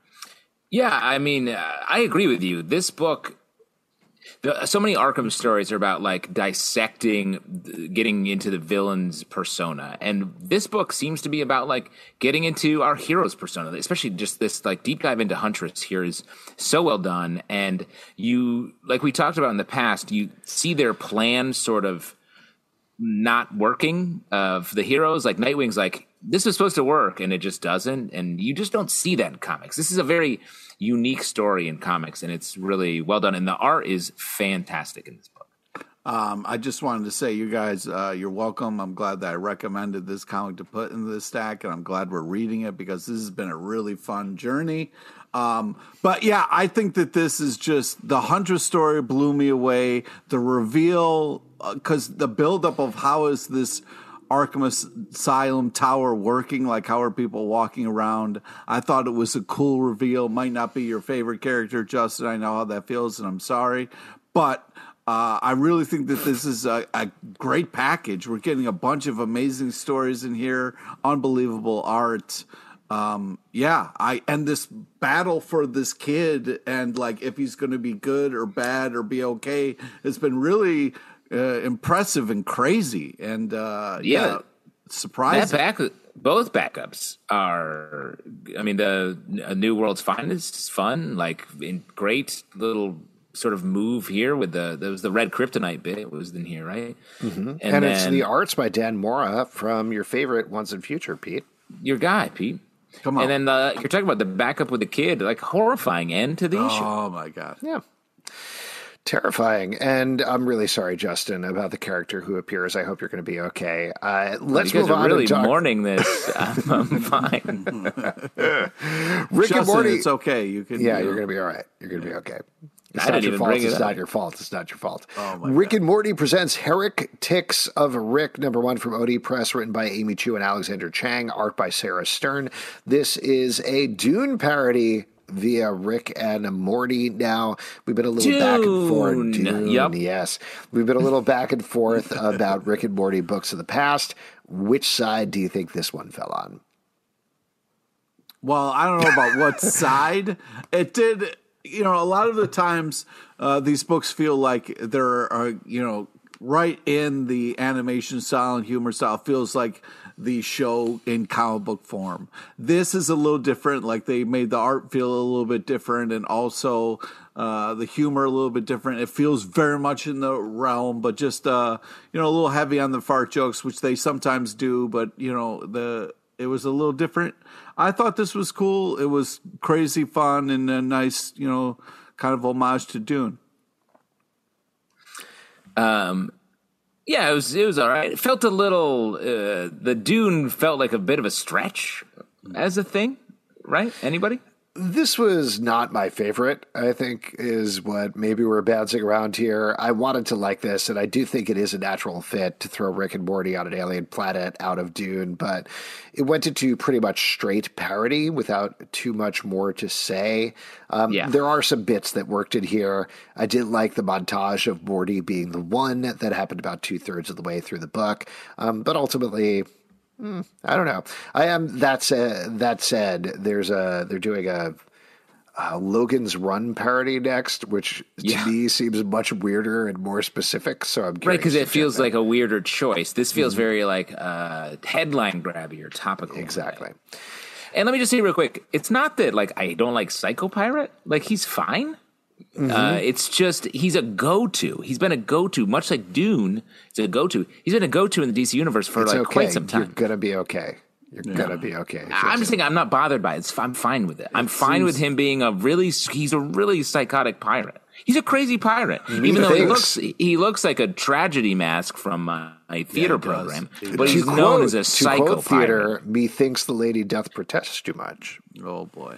Yeah, I mean, uh, I agree with you. This book, the, so many Arkham stories are about like dissecting, getting into the villain's persona, and this book seems to be about like getting into our hero's persona. Especially just this like deep dive into Huntress here is so well done, and you, like we talked about in the past, you see their plan sort of not working of the heroes. Like Nightwing's like, this is supposed to work, and it just doesn't, and you just don't see that in comics. This is a very unique story in comics, and it's really well done, and the art is fantastic in this book. Um, I just wanted to say, you guys, uh, you're welcome. I'm glad that I recommended this comic to put in the stack, and I'm glad we're reading it because this has been a really fun journey. Um, but yeah, I think that this is just, the Huntress story blew me away. The reveal, because uh, the buildup of how is this Arkham Asylum Tower working, like how are people walking around, I thought it was a cool reveal. Might not be your favorite character, Justin, I know how that feels, and I'm sorry, but uh, I really think that this is a, a great package. We're getting a bunch of amazing stories in here, unbelievable art. Um, yeah, I and this battle for this kid and like if he's going to be good or bad or be okay, it's been really uh, impressive and crazy and uh, yeah, Yeah. surprising. That back, both backups are, I mean, the uh, New World's Finest is fun, like in great little sort of move here with the, there was the red kryptonite bit, it was in here, right? Mm-hmm. And, And, it's then the arts by Dan Mora from your favorite Once and Future, Pete. your guy, Pete. Come on. And then uh, you're talking about the backup with the kid, like horrifying end to the issue. Oh my God. Yeah. Terrifying. And I'm really sorry, Justin, about the character who appears. I hope you're going to be okay. Uh, let's You guys move on are really and talk. mourning this. I'm, I'm fine. Rick Justin, and Morty. it's okay. You can. Yeah, you you're know. going to be all right. You're going to be okay. It's I not didn't your even fault. bring it It's up. not your fault. It's not your fault. Oh, my Rick God. and Morty presents Herrick Ticks of Rick, number one from O D Press, written by Amy Chu and Alexander Chang, art by Sarah Stern. This is a Dune parody via Rick and Morty. Now, we've been a little back and forth. Dune. Dune, Yep. yes. We've been a little back and forth about Rick and Morty books of the past. Which side do you think this one fell on? Well, I don't know about what side. It did, you know, a lot of the times uh, these books feel like they're, uh, you know, right in the animation style and humor style. Feels like the show in comic book form. This is a little different. Like they made the art feel a little bit different and also uh, the humor a little bit different. It feels very much in the realm, but just, uh, you know, a little heavy on the fart jokes, which they sometimes do. But, you know, the it was a little different. I thought this was cool. It was crazy fun and a nice, you know, kind of homage to Dune. Um, yeah, it was it was all right. It felt a little. Uh, the Dune felt like a bit of a stretch as a thing, right? Anybody? This was not my favorite, I think, is what maybe we're bouncing around here. I wanted to like this, and I do think it is a natural fit to throw Rick and Morty on an alien planet out of Dune, but it went into pretty much straight parody without too much more to say. Um, yeah. There are some bits that worked in here. I did like the montage of Morty being the one that happened about two-thirds of the way through the book, um, but ultimately... Mm, I don't know. I am that said. That said, there's a they're doing a, a Logan's Run parody next, which to yeah. me seems much weirder and more specific. So I'm curious right because it to feels check like a weirder choice. This feels mm-hmm. very like uh, headline grabby or topical. Exactly. And let me just say real quick, it's not that like I don't like Psycho Pirate. Like he's fine. Mm-hmm. Uh, it's just he's a go-to. He's been a go-to, much like Dune. It's a go-to. He's been a go-to in the D C universe for it's like okay. quite some time. You're gonna be okay. You're yeah. gonna be okay. I'm just saying I'm not bothered by it. It's, I'm fine with it. I'm it fine seems... with him being a really. He's a really psychotic pirate. He's a crazy pirate, he even though thinks. he looks he looks like a tragedy mask from uh, a theater yeah, program. But he's quote, known as a psycho theater, pirate. Methinks the lady doth protest too much. Oh boy.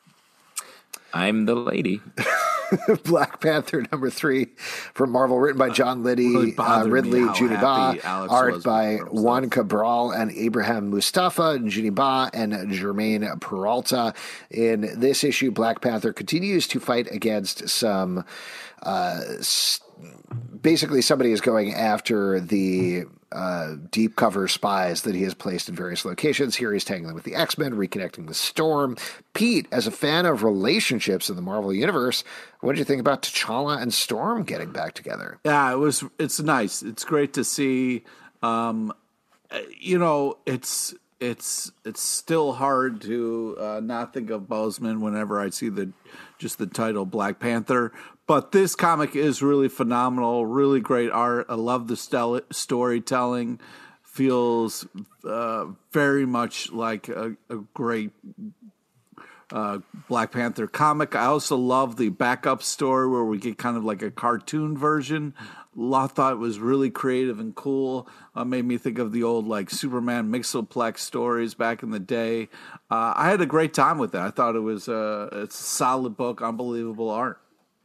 I'm the lady. Black Panther number three from Marvel, written by John Liddy, really uh, Ridley, Judy Ba, art by Juan Cabral and Abraham Mustafa, Judy Ba, and Jermaine Peralta. In this issue, Black Panther continues to fight against some... Uh, st- basically, somebody is going after the uh, deep cover spies that he has placed in various locations. Here he's tangling with the X-Men, reconnecting with Storm. Pete, as a fan of relationships in the Marvel Universe, what did you think about T'Challa and Storm getting back together? Yeah, it was. It's nice. It's great to see. Um, you know, it's it's it's still hard to uh, not think of Boseman whenever I see the just the title Black Panther. But this comic is really phenomenal, really great art. I love the stel- storytelling. Feels uh, very much like a, a great uh, Black Panther comic. I also love the backup story where we get kind of like a cartoon version. I thought it was really creative and cool. Uh, made me think of the old like Superman Mixoplex stories back in the day. Uh, I had a great time with it. I thought it was uh, it's a solid book, unbelievable art.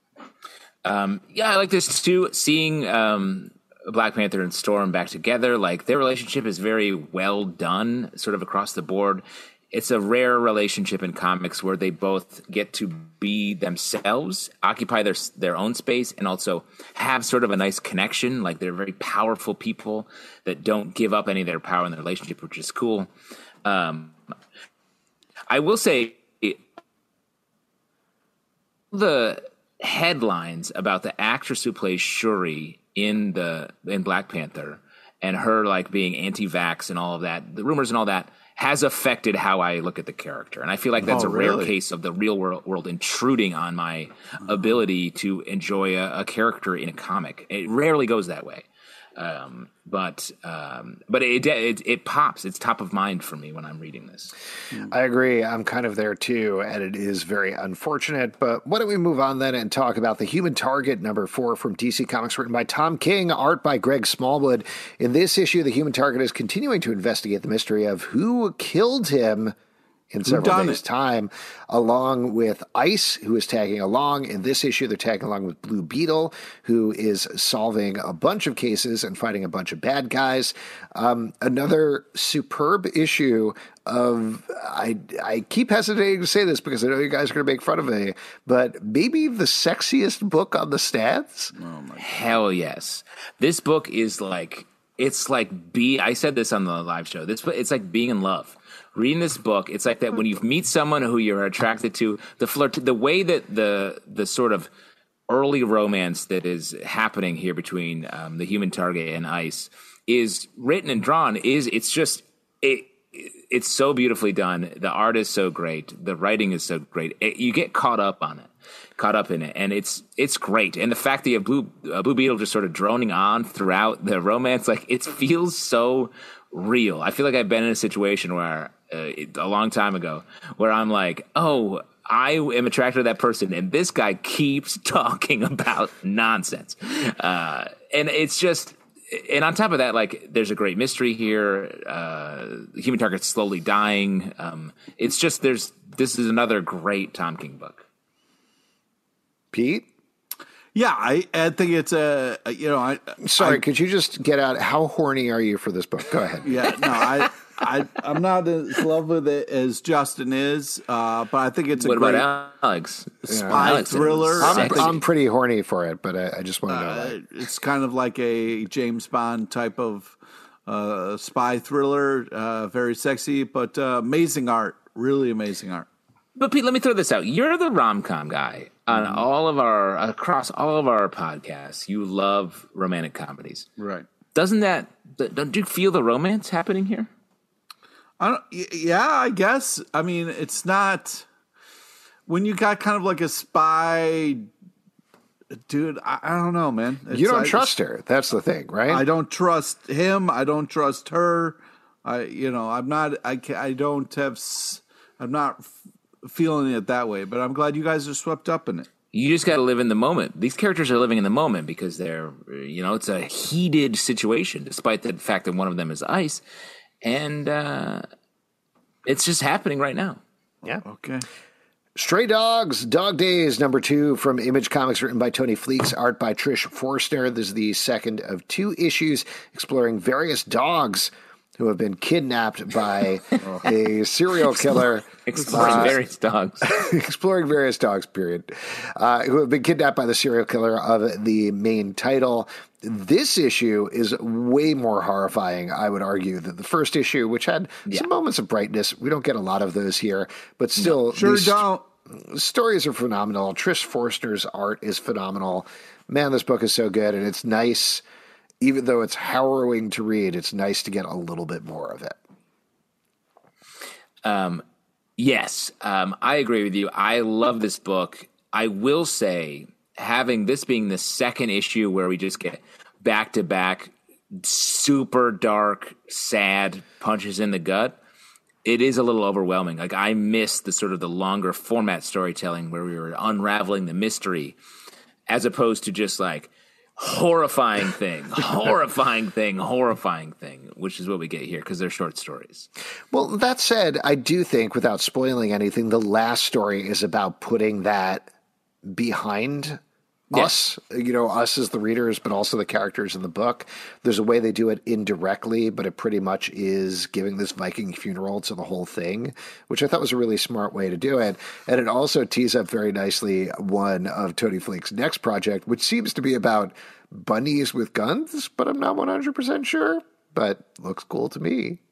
Um, yeah, I like this too. Seeing um, Black Panther and Storm back together, like their relationship is very well done, sort of across the board. It's a rare relationship in comics where they both get to be themselves, occupy their their own space, and also have sort of a nice connection. Like they're very powerful people that don't give up any of their power in the relationship, which is cool. Um, I will say the headlines about the actress who plays Shuri in the in Black Panther and her like being anti-vax and all of that, the rumors and all that, has affected how I look at the character. And I feel like that's oh, a rare really? case of the real world, world intruding on my ability to enjoy a, a character in a comic. It rarely goes that way. Um, but um, but it, it it pops. It's top of mind for me when I'm reading this. I agree. I'm kind of there too, and it is very unfortunate. But why don't we move on then and talk about The Human Target, number four from D C Comics, written by Tom King, art by Greg Smallwood. In this issue, The Human Target is continuing to investigate the mystery of who killed him in several days' time, along with Ice, who is tagging along. In this issue, they're tagging along with Blue Beetle, who is solving a bunch of cases and fighting a bunch of bad guys. Um, another superb issue of, I, I keep hesitating to say this because I know you guys are going to make fun of me, but maybe the sexiest book on the stands? Oh my Hell yes. This book is like, it's like, be. I said this on the live show, This it's like being in love. Reading this book, it's like that when you meet someone who you're attracted to, the flirt, the way that the the sort of early romance that is happening here between um, the Human Target and Ice is written and drawn. Is it's just it, it's so beautifully done. The art is so great. The writing is so great. It, you get caught up on it, caught up in it, and it's it's great. And the fact that you have Blue uh, Blue Beetle just sort of droning on throughout the romance, like it feels so real. I feel like I've been in a situation where uh, a long time ago where I'm like, oh, I am attracted to that person, and this guy keeps talking about nonsense. Uh, and it's just, and on top of that, like, there's a great mystery here. Uh, the Human Target's slowly dying. Um, it's just, there's this is another great Tom King book. Pete? Yeah, I, I think it's a, a you know, I Sorry, I, could you just get out? How horny are you for this book? Go ahead. Yeah, no, I, I, I'm not as in love with it as Justin is, uh, but I think it's a What great about Alex? spy Alex, thriller. I'm, Sexy. I'm pretty horny for it, but I, I just want to know Uh, that. it's kind of like a James Bond type of uh, spy thriller, uh, very sexy, but uh, amazing art, really amazing art. But Pete, let me throw this out. You're the rom-com guy on all of our across all of our podcasts. You love romantic comedies, Right. doesn't that? Don't you feel the romance happening here? I don't, y- yeah, I guess. I mean, it's not when you got kind of like a spy, dude. I, I don't know, man. It's, You don't I, trust her. That's the thing, right? I don't trust him. I don't trust her. I, you know, I'm not. I, ca- I don't have. s- I'm not f- feeling it that way. But I'm glad you guys are swept up in it. You just got to live in the moment. These characters are living in the moment because they're, you know, it's a heated situation, despite the fact that one of them is ice, and uh, it's just happening right now. Yeah. Okay. Stray Dogs, Dog Days, number two from Image Comics, written by Tony Fleecs, art by Trish Forster. This is the second of two issues exploring various dogs who have been kidnapped by a serial killer. Exploring Uh, various dogs. exploring various dogs, period, uh, who have been kidnapped by the serial killer of the main title. This issue is way more horrifying, I would argue, than the first issue, which had Yeah. some moments of brightness. We don't get a lot of those here, but still, Sure these don't. stories are phenomenal. Trish Forster's art is phenomenal. Man, this book is so good, and it's nice. Even though it's harrowing to read, it's nice to get a little bit more of it. Um, yes, um, I agree with you. I love this book. I will say, having this being the second issue where we just get back to back, super dark, sad punches in the gut, it is a little overwhelming. Like, I miss the sort of the longer format storytelling where we were unraveling the mystery, as opposed to just like horrifying thing, horrifying thing, horrifying thing, which is what we get here because they're short stories. Well, that said, I do think, without spoiling anything, the last story is about putting that behind Yeah. us, you know, us as the readers, but also the characters in the book. There's a way they do it indirectly, but it pretty much is giving this Viking funeral to the whole thing, which I thought was a really smart way to do it. And it also tees up very nicely one of Tony Fleecs' next project, which seems to be about bunnies with guns, but I'm not one hundred percent sure, but looks cool to me.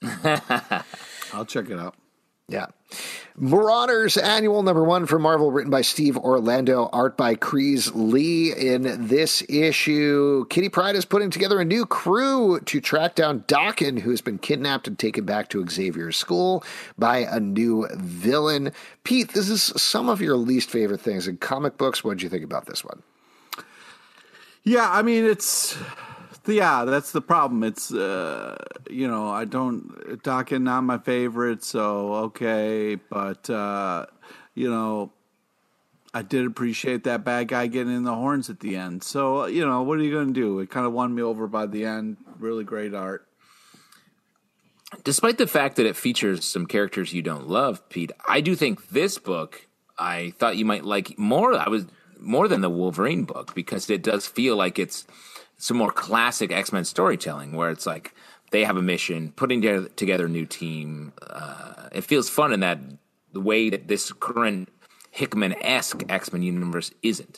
I'll check it out. Yeah. Marauders Annual number one from Marvel, written by Steve Orlando, art by Kreese Lee. In this issue, Kitty Pryde is putting together a new crew to track down Daken, who has been kidnapped and taken back to Xavier's school by a new villain. Pete, this is some of your least favorite things in comic books. What did you think about this one? Yeah, I mean, it's, yeah, that's the problem. It's, uh, you know, I don't, Daken, not my favorite, so okay, but, uh, you know, I did appreciate that bad guy getting in the horns at the end. So, you know, what are you going to do? It kind of won me over by the end. Really great art. Despite the fact that it features some characters you don't love, Pete, I do think this book, I thought you might like more. I was more than the Wolverine book because it does feel like it's some more classic X-Men storytelling where it's like they have a mission, putting together, together a new team. Uh, it feels fun in that the way that this current Hickman-esque X-Men universe isn't.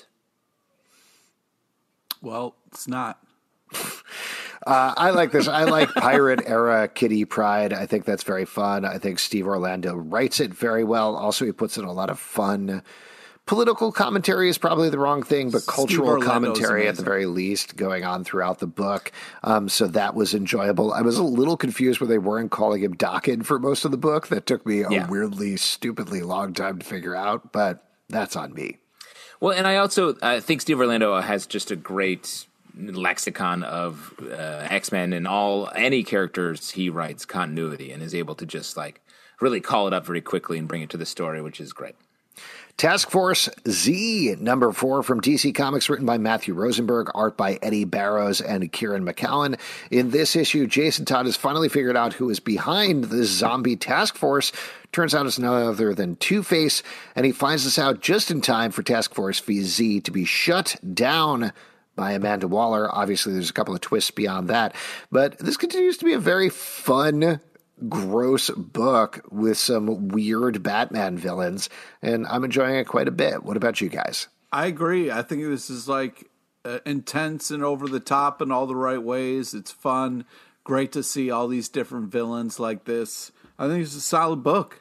Well, it's not. Uh, I like this. I like pirate era Kitty Pryde. I think that's very fun. I think Steve Orlando writes it very well. Also, he puts in a lot of fun. Political commentary is probably the wrong thing, but Steve cultural Orlando's commentary at the amazing. very least going on throughout the book. Um, so that was enjoyable. I was a little confused when they weren't calling him Daken for most of the book. That took me a Yeah. weirdly, stupidly long time to figure out, but that's on me. Well, and I also uh, think Steve Orlando has just a great lexicon of uh, X-Men and all any characters he writes continuity and is able to just like really call it up very quickly and bring it to the story, which is great. Task Force Z, number four from D C Comics, written by Matthew Rosenberg, art by Eddie Barrows and Kieran McCowan. In this issue, Jason Todd has finally figured out who is behind the zombie task force Turns out it's none other than Two-Face, and he finds this out just in time for Task Force V Z to be shut down by Amanda Waller. Obviously, there's a couple of twists beyond that, but this continues to be a very fun, gross book with some weird Batman villains, and I'm enjoying it quite a bit. What about you guys? I agree. I think this is like uh, intense and over the top in all the right ways. It's fun. Great to see all these different villains like this. I think it's a solid book.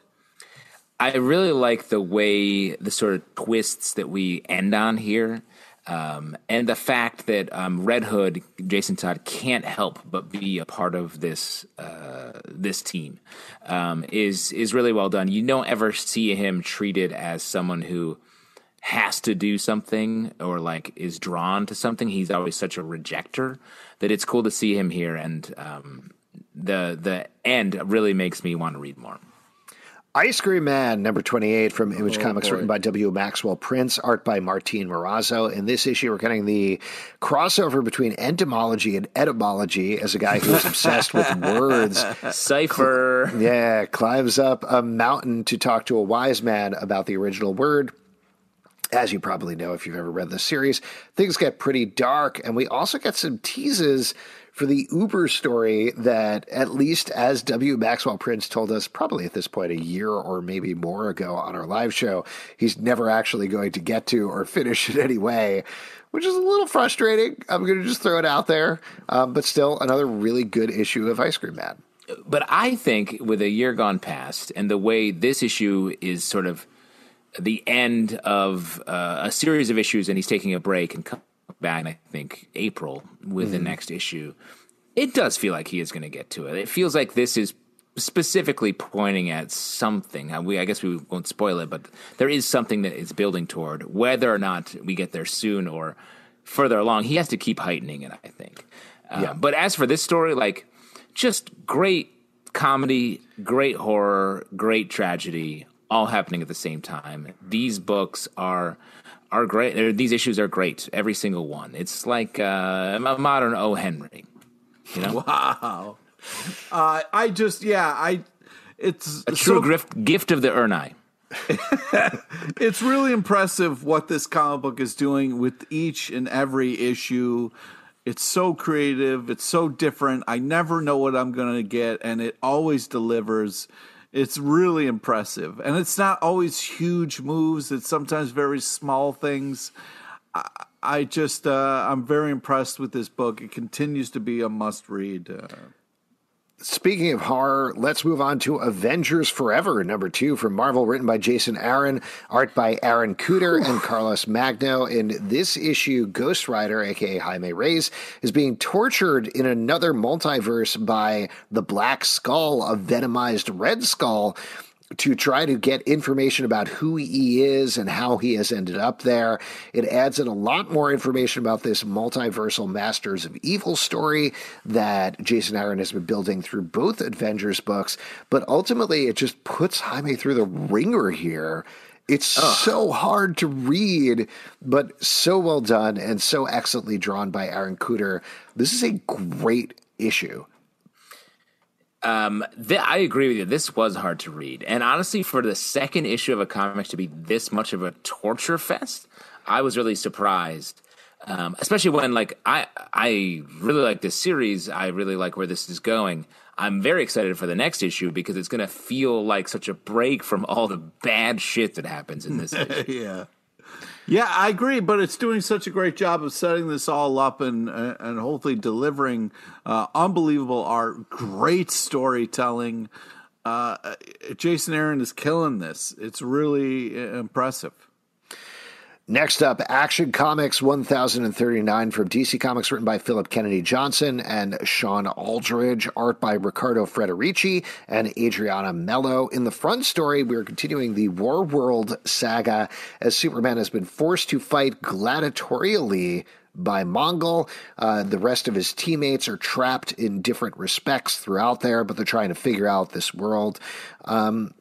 I really like the way the sort of twists that we end on here. Um, and the fact that um, Red Hood, Jason Todd, can't help but be a part of this uh, this team um, is is really well done. You don't ever see him treated as someone who has to do something or like is drawn to something. He's always such a rejecter that it's cool to see him here. And um, the the end really makes me want to read more. Ice Cream Man, number twenty-eight from Image Oh, Comics, boy. written by W. Maxwell Prince, art by Martin Morazzo. In this issue, we're getting the crossover between entomology and etymology as a guy who's obsessed with words. Cypher. Yeah, climbs up a mountain to talk to a wise man about the original word. As you probably know if you've ever read the series, things get pretty dark, and we also get some teases for the Uber story that, at least as W. Maxwell Prince told us probably at this point a year or maybe more ago on our live show, he's never actually going to get to or finish in any way, which is a little frustrating. I'm going to just throw it out there. Um, but still, another really good issue of Ice Cream Man. But I think with a year gone past and the way this issue is sort of the end of uh, a series of issues, and he's taking a break and coming back, I think, April with mm. the next issue, it does feel like he is going to get to it. It feels like this is specifically pointing at something. We, I guess we won't spoil it, but there is something that it's building toward. Whether or not we get there soon or further along, he has to keep heightening it, I think. Uh, yeah. But as for this story, like, just great comedy, great horror, great tragedy, all happening at the same time. These books are are great. They're, these issues are great, every single one. It's like uh, a modern O. Henry. You know? Wow. Uh, I just, yeah, I. It's a true so, gift gift of the Urnai. It's really impressive what this comic book is doing with each and every issue. It's so creative. It's so different. I never know what I'm going to get, and it always delivers. It's really impressive. And it's not always huge moves. It's sometimes very small things. I, I just, uh, I'm very impressed with this book. It continues to be a must-read. Uh, Speaking of horror, let's move on to Avengers Forever, number two from Marvel, written by Jason Aaron, art by Aaron Cooter and Carlos Magno. In this issue, Ghost Rider, a k a. Jaime Reyes, is being tortured in another multiverse by the Black Skull, a venomized Red Skull, to try to get information about who he is and how he has ended up there. It adds in a lot more information about this multiversal Masters of Evil story that Jason Aaron has been building through both Avengers books, but ultimately it just puts Jaime through the ringer here. It's Ugh. so hard to read, but so well done and so excellently drawn by Aaron Cooter. This is a great issue. Um, th- I agree with you. This was hard to read. And honestly, for the second issue of a comic to be this much of a torture fest, I was really surprised. Um, especially when, like, I I really like this series. I really like where this is going. I'm very excited for the next issue because it's going to feel like such a break from all the bad shit that happens in this issue. yeah. Yeah, I agree, but it's doing such a great job of setting this all up and uh, and hopefully delivering uh, unbelievable art, great storytelling. Uh, Jason Aaron is killing this. It's really impressive. Next up, Action Comics one thousand thirty-nine from D C Comics, written by Philip Kennedy Johnson and Sean Aldridge, art by Riccardo Federici and Adriana Mello. In the front story, we're continuing the War World saga as Superman has been forced to fight gladiatorially by Mongol. Uh, the rest of his teammates are trapped in different respects throughout there, but they're trying to figure out this world. Um,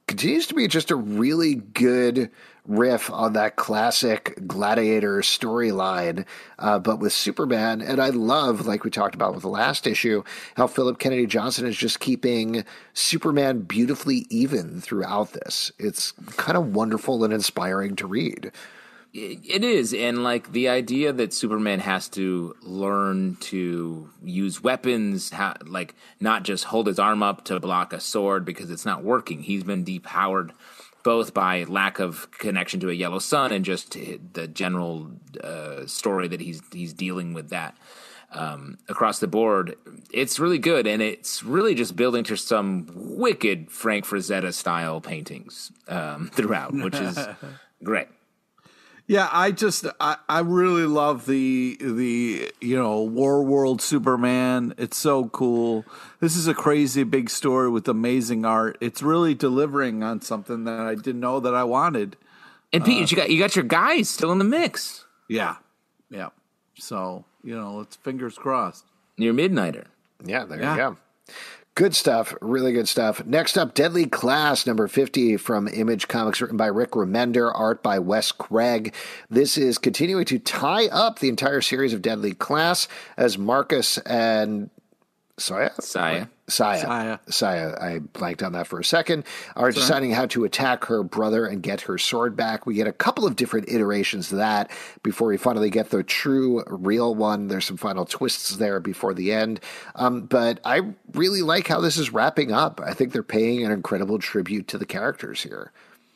continues to be just a really good riff on that classic Gladiator storyline, uh, but with Superman. And I love, like we talked about with the last issue, how Philip Kennedy Johnson is just keeping Superman beautifully even throughout this. It's kind of wonderful and inspiring to read. It is, and like the idea that Superman has to learn to use weapons, how, like not just hold his arm up to block a sword because it's not working. He's been depowered both by lack of connection to a yellow sun and just the general uh, story that he's he's dealing with that um, across the board. It's really good, and it's really just building to some wicked Frank Frazetta style paintings um, throughout, which is great. Yeah, I just I, I really love the the you know War World Superman. It's so cool. This is a crazy big story with amazing art. It's really delivering on something that I didn't know that I wanted. And Pete, uh, you got you got your guys still in the mix. Yeah, yeah. So you know, let's fingers crossed. Your Midnighter. Yeah, there yeah. you go. Good stuff. Really good stuff. Next up, Deadly Class, number fifty from Image Comics, written by Rick Remender, art by Wes Craig. This is continuing to tie up the entire series of Deadly Class as Marcus and Saya? Saya. Saya. Saya. Saya. I blanked on that for a second. Are Sorry. deciding how to attack her brother and get her sword back. We get a couple of different iterations of that before we finally get the true, real one. There's some final twists there before the end. Um, but I really like how this is wrapping up. I think they're paying an incredible tribute to the characters here.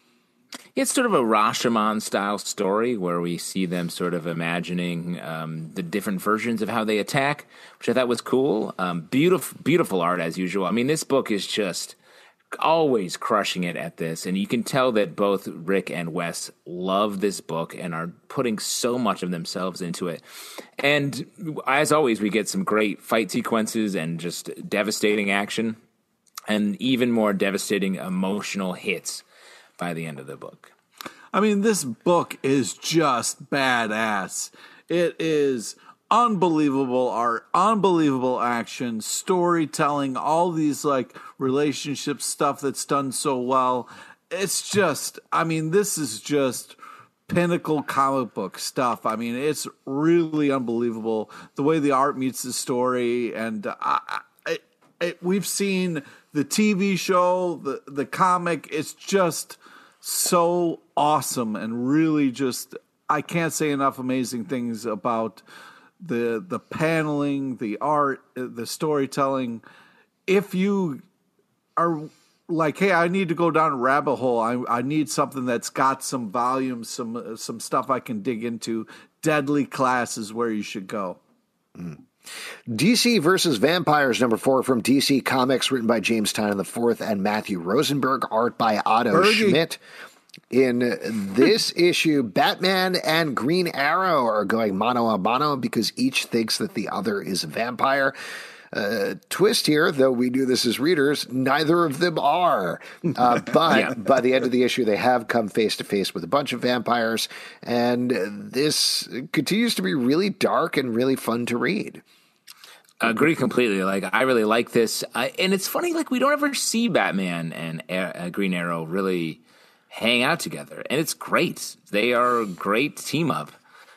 It's sort of a Rashomon style story where we see them sort of imagining um, the different versions of how they attack, which I thought was cool. Um, beautiful, beautiful art as usual. I mean, this book is just always crushing it at this, and you can tell that both Rick and Wes love this book and are putting so much of themselves into it. And as always, we get some great fight sequences and just devastating action, and even more devastating emotional hits by the end of the book. I mean, this book is just badass. It is unbelievable art, unbelievable action, storytelling, all these like relationship stuff that's done so well. It's just, I mean, this is just pinnacle comic book stuff. I mean, it's really unbelievable the way the art meets the story. And I, I, it, we've seen the T V show, the, the comic. It's just so awesome and really just, I can't say enough amazing things about the the paneling, the art, the storytelling. If you are like, hey, I need to go down a rabbit hole, I, I need something that's got some volume, some some stuff I can dig into, Deadly Class is where you should go. Mm. D C versus Vampires, number four from D C Comics, written by James Tynion the fourth and Matthew Rosenberg, art by Otto Bergie. Schmidt. In this issue, Batman and Green Arrow are going mano a mano because each thinks that the other is a vampire. Uh, twist here, though we knew this as readers, neither of them are. Uh, but yeah. by the end of the issue, they have come face to face with a bunch of vampires, and this continues to be really dark and really fun to read. Agree completely. Like, I really like this. I, and it's funny, like, we don't ever see Batman and uh, Green Arrow really hang out together. And it's great. They are a great team up.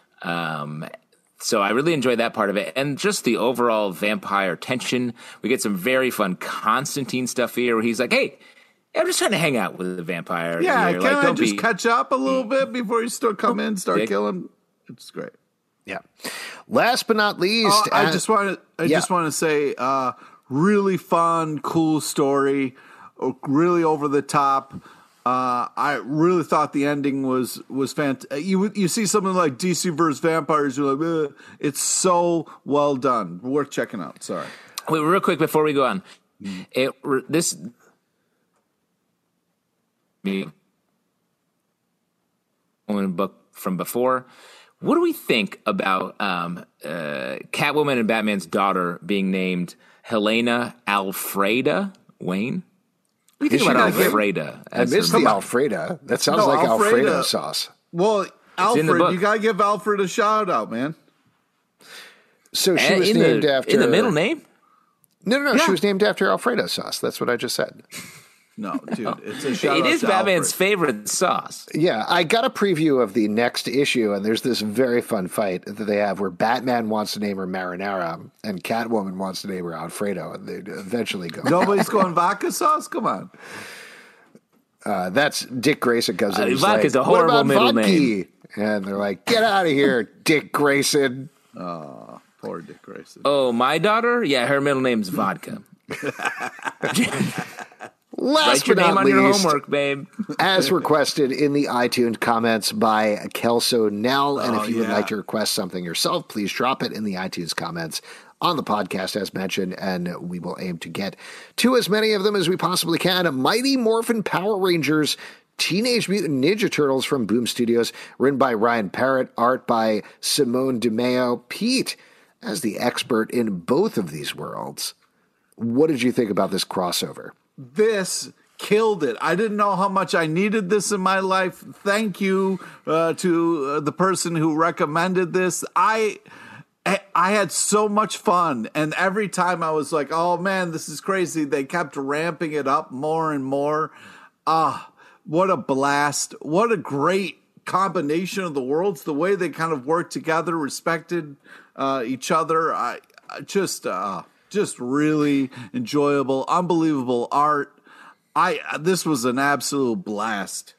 Um, so I really enjoyed that part of it. And just the overall vampire tension. We get some very fun Constantine stuff here where he's like, hey, I'm just trying to hang out with the vampire. Yeah, here. can like, I don't just be- catch up a little bit before you start come in, start Dick. killing? It's great. Yeah. Last but not least, Oh, I uh, just want to. I yeah. just want to say, uh, really fun, cool story, really over the top. Uh, I really thought the ending was was fantastic. You you see something like D C versus Vampires, you're like, ugh. It's so well done, worth checking out. Sorry. Wait, real quick before we go on, it this me book from before. What do we think about um, uh, Catwoman and Batman's daughter being named Helena Alfreda? Wayne, what do you Is think she about not- Alfreda? I as missed her the name? Alfredo. That sounds No, like Alfredo. Alfredo sauce. Well, in the Alfred, book. you gotta give Alfred a shout out, man. So she And was in named the, after in the middle name. No, no, no. Yeah. She was named after Alfredo sauce. That's what I just said. No, dude, it's a shout It out is to Batman's Alfred. favorite sauce. Yeah, I got a preview of the next issue, and there's this very fun fight that they have where Batman wants to name her Marinara, and Catwoman wants to name her Alfredo, and they eventually go. Nobody's going vodka sauce? Come on. Uh, that's Dick Grayson comes in. Uh, he's vodka's like, a horrible what about middle vodka? name. And they're like, get out of here, Dick Grayson. Oh, poor Dick Grayson. Oh, my daughter? Yeah, her middle name's Vodka. Last Write your but name not on your least, homework, babe. as requested in the iTunes comments by Kelso Nell. And Oh, if you would yeah. like to request something yourself, please drop it in the iTunes comments on the podcast as mentioned, and we will aim to get to as many of them as we possibly can. Mighty Morphin Power Rangers Teenage Mutant Ninja Turtles from Boom Studios, written by Ryan Parrott, art by Simone DeMeo. Pete, as the expert in both of these worlds, what did you think about this crossover? This killed it. I didn't know how much I needed this in my life. Thank you uh, to uh, the person who recommended this. I I had so much fun, and every time I was like, "Oh man, this is crazy." They kept ramping it up more and more. Ah, what a blast! What a great combination of the worlds. The way they kind of worked together, respected uh, each other. I, I just. Uh, Just really enjoyable, unbelievable art. I this was an absolute blast.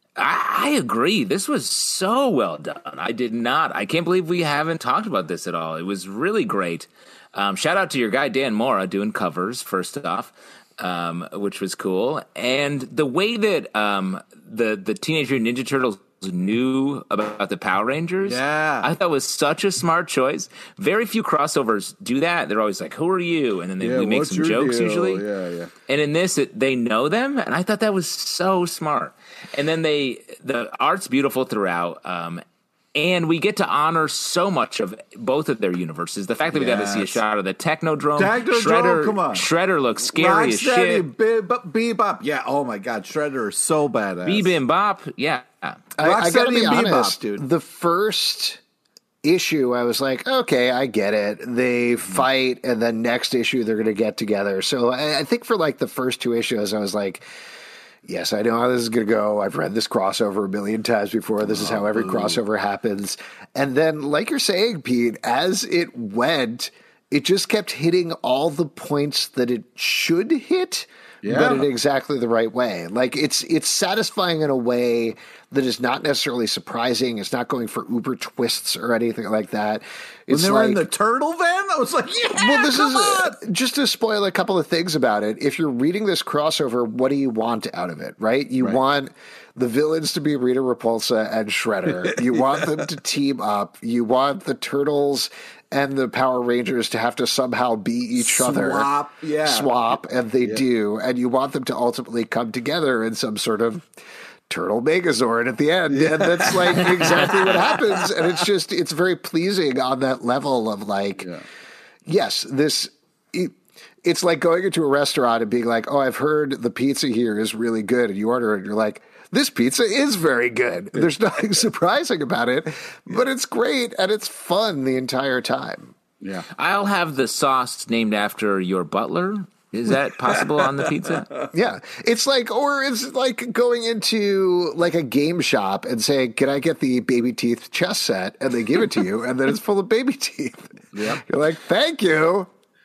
I, I agree. This was so well done. I did not. I can't believe we haven't talked about this at all. It was really great. Um, shout out to your guy, Dan Mora, doing covers, first off, um, which was cool. And the way that um, the, the Teenage Mutant Ninja Turtles knew about the Power Rangers. Yeah. I thought was such a smart choice. Very few crossovers do that. They're always like, who are you? And then they, Yeah, they make what's some your jokes deal? usually. Yeah, yeah. And in this, it, they know them. And I thought that was so smart. And then they, the art's beautiful throughout. Um, and we get to honor so much of both of their universes. The fact that we got to see a Yes. shot of the Technodrome. Technodrome, Shredder, come on. Shredder looks scary as shit. Rocksteady, Bebop, Bebop. Yeah, oh my God, Shredder is so badass. Bebop, Bop, yeah. I, I gotta Rocksteady be and Bebop, honest, dude. the first issue, I was like, okay, I get it. They fight, and then next issue they're going to get together. So I, I think for like the first two issues, I was like, yes, I know how this is going to go. I've read this crossover a million times before. This is how every crossover happens. And then, like you're saying, Pete, as it went, it just kept hitting all the points that it should hit, Yeah. but in exactly the right way. Like it's it's satisfying in a way that is not necessarily surprising. It's not going for uber twists or anything like that. When It's they were like, in the turtle van, I was like, yeah, well, this come is on. uh, just to spoil a couple of things about it. If you're reading this crossover, what do you want out of it, right? You Right. want the villains to be Rita Repulsa and Shredder. You want them to team up. You want the Turtles and the Power Rangers to have to somehow be each other. Swap, yeah. Swap, and they do. And you want them to ultimately come together in some sort of Turtle Megazord at the end. And that's like exactly what happens. And it's just, it's very pleasing on that level of like, Yeah. yes, this, it, it's like going into a restaurant and being like, oh, I've heard the pizza here is really good. And you order it and you're like, this pizza is very good. There's nothing surprising about it, but it's great and it's fun the entire time. Yeah. I'll have the sauce named after your butler. Is that possible on the pizza? Yeah. It's like, or it's like going into like a game shop and saying, can I get the baby teeth chess set? And they give it to you and then it's full of baby teeth. Yep. You're like, thank you.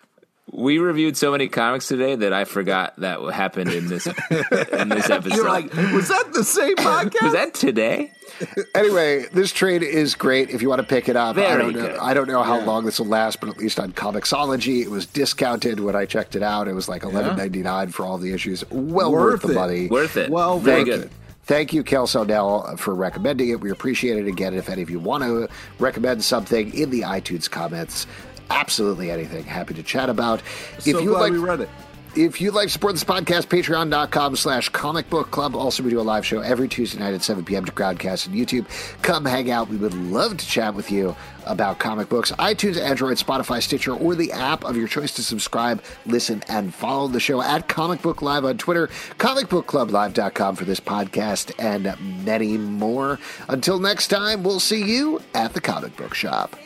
We reviewed so many comics today that I forgot that what happened in this in this episode. You're like, was that the same podcast? was that today? Anyway, this trade is great if you want to pick it up. I Very don't know, good. I don't know how long this will last, but at least on Comixology, it was discounted when I checked it out. It was like eleven ninety-nine for all the issues. Well worth, Worth the it. money. Worth it. Well, very Thank good. you. Thank you, Kelso Nell, for recommending it. We appreciate it. Again, if any of you want to recommend something in the iTunes comments, absolutely anything. Happy to chat about. So if you would glad like, we read it. If you'd like to support this podcast, patreon.com slash comic book club. Also, we do a live show every Tuesday night at seven p.m. to Crowdcast and YouTube. Come hang out. We would love to chat with you about comic books. iTunes, Android, Spotify, Stitcher, or the app of your choice to subscribe, listen, and follow the show at Comic Book Live on Twitter, comic book club live dot com for this podcast, and many more. Until next time, we'll see you at the comic book shop.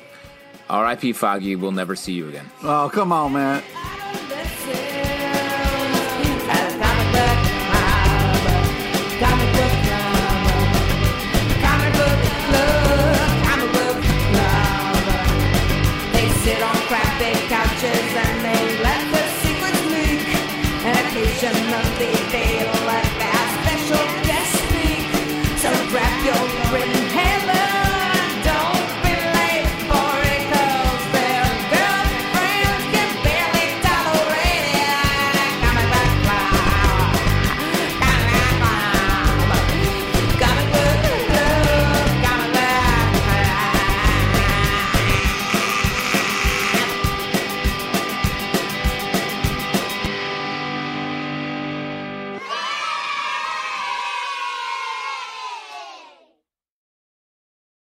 R I P Foggy, we'll never see you again. Oh, come on, man. At a comic book occasionally they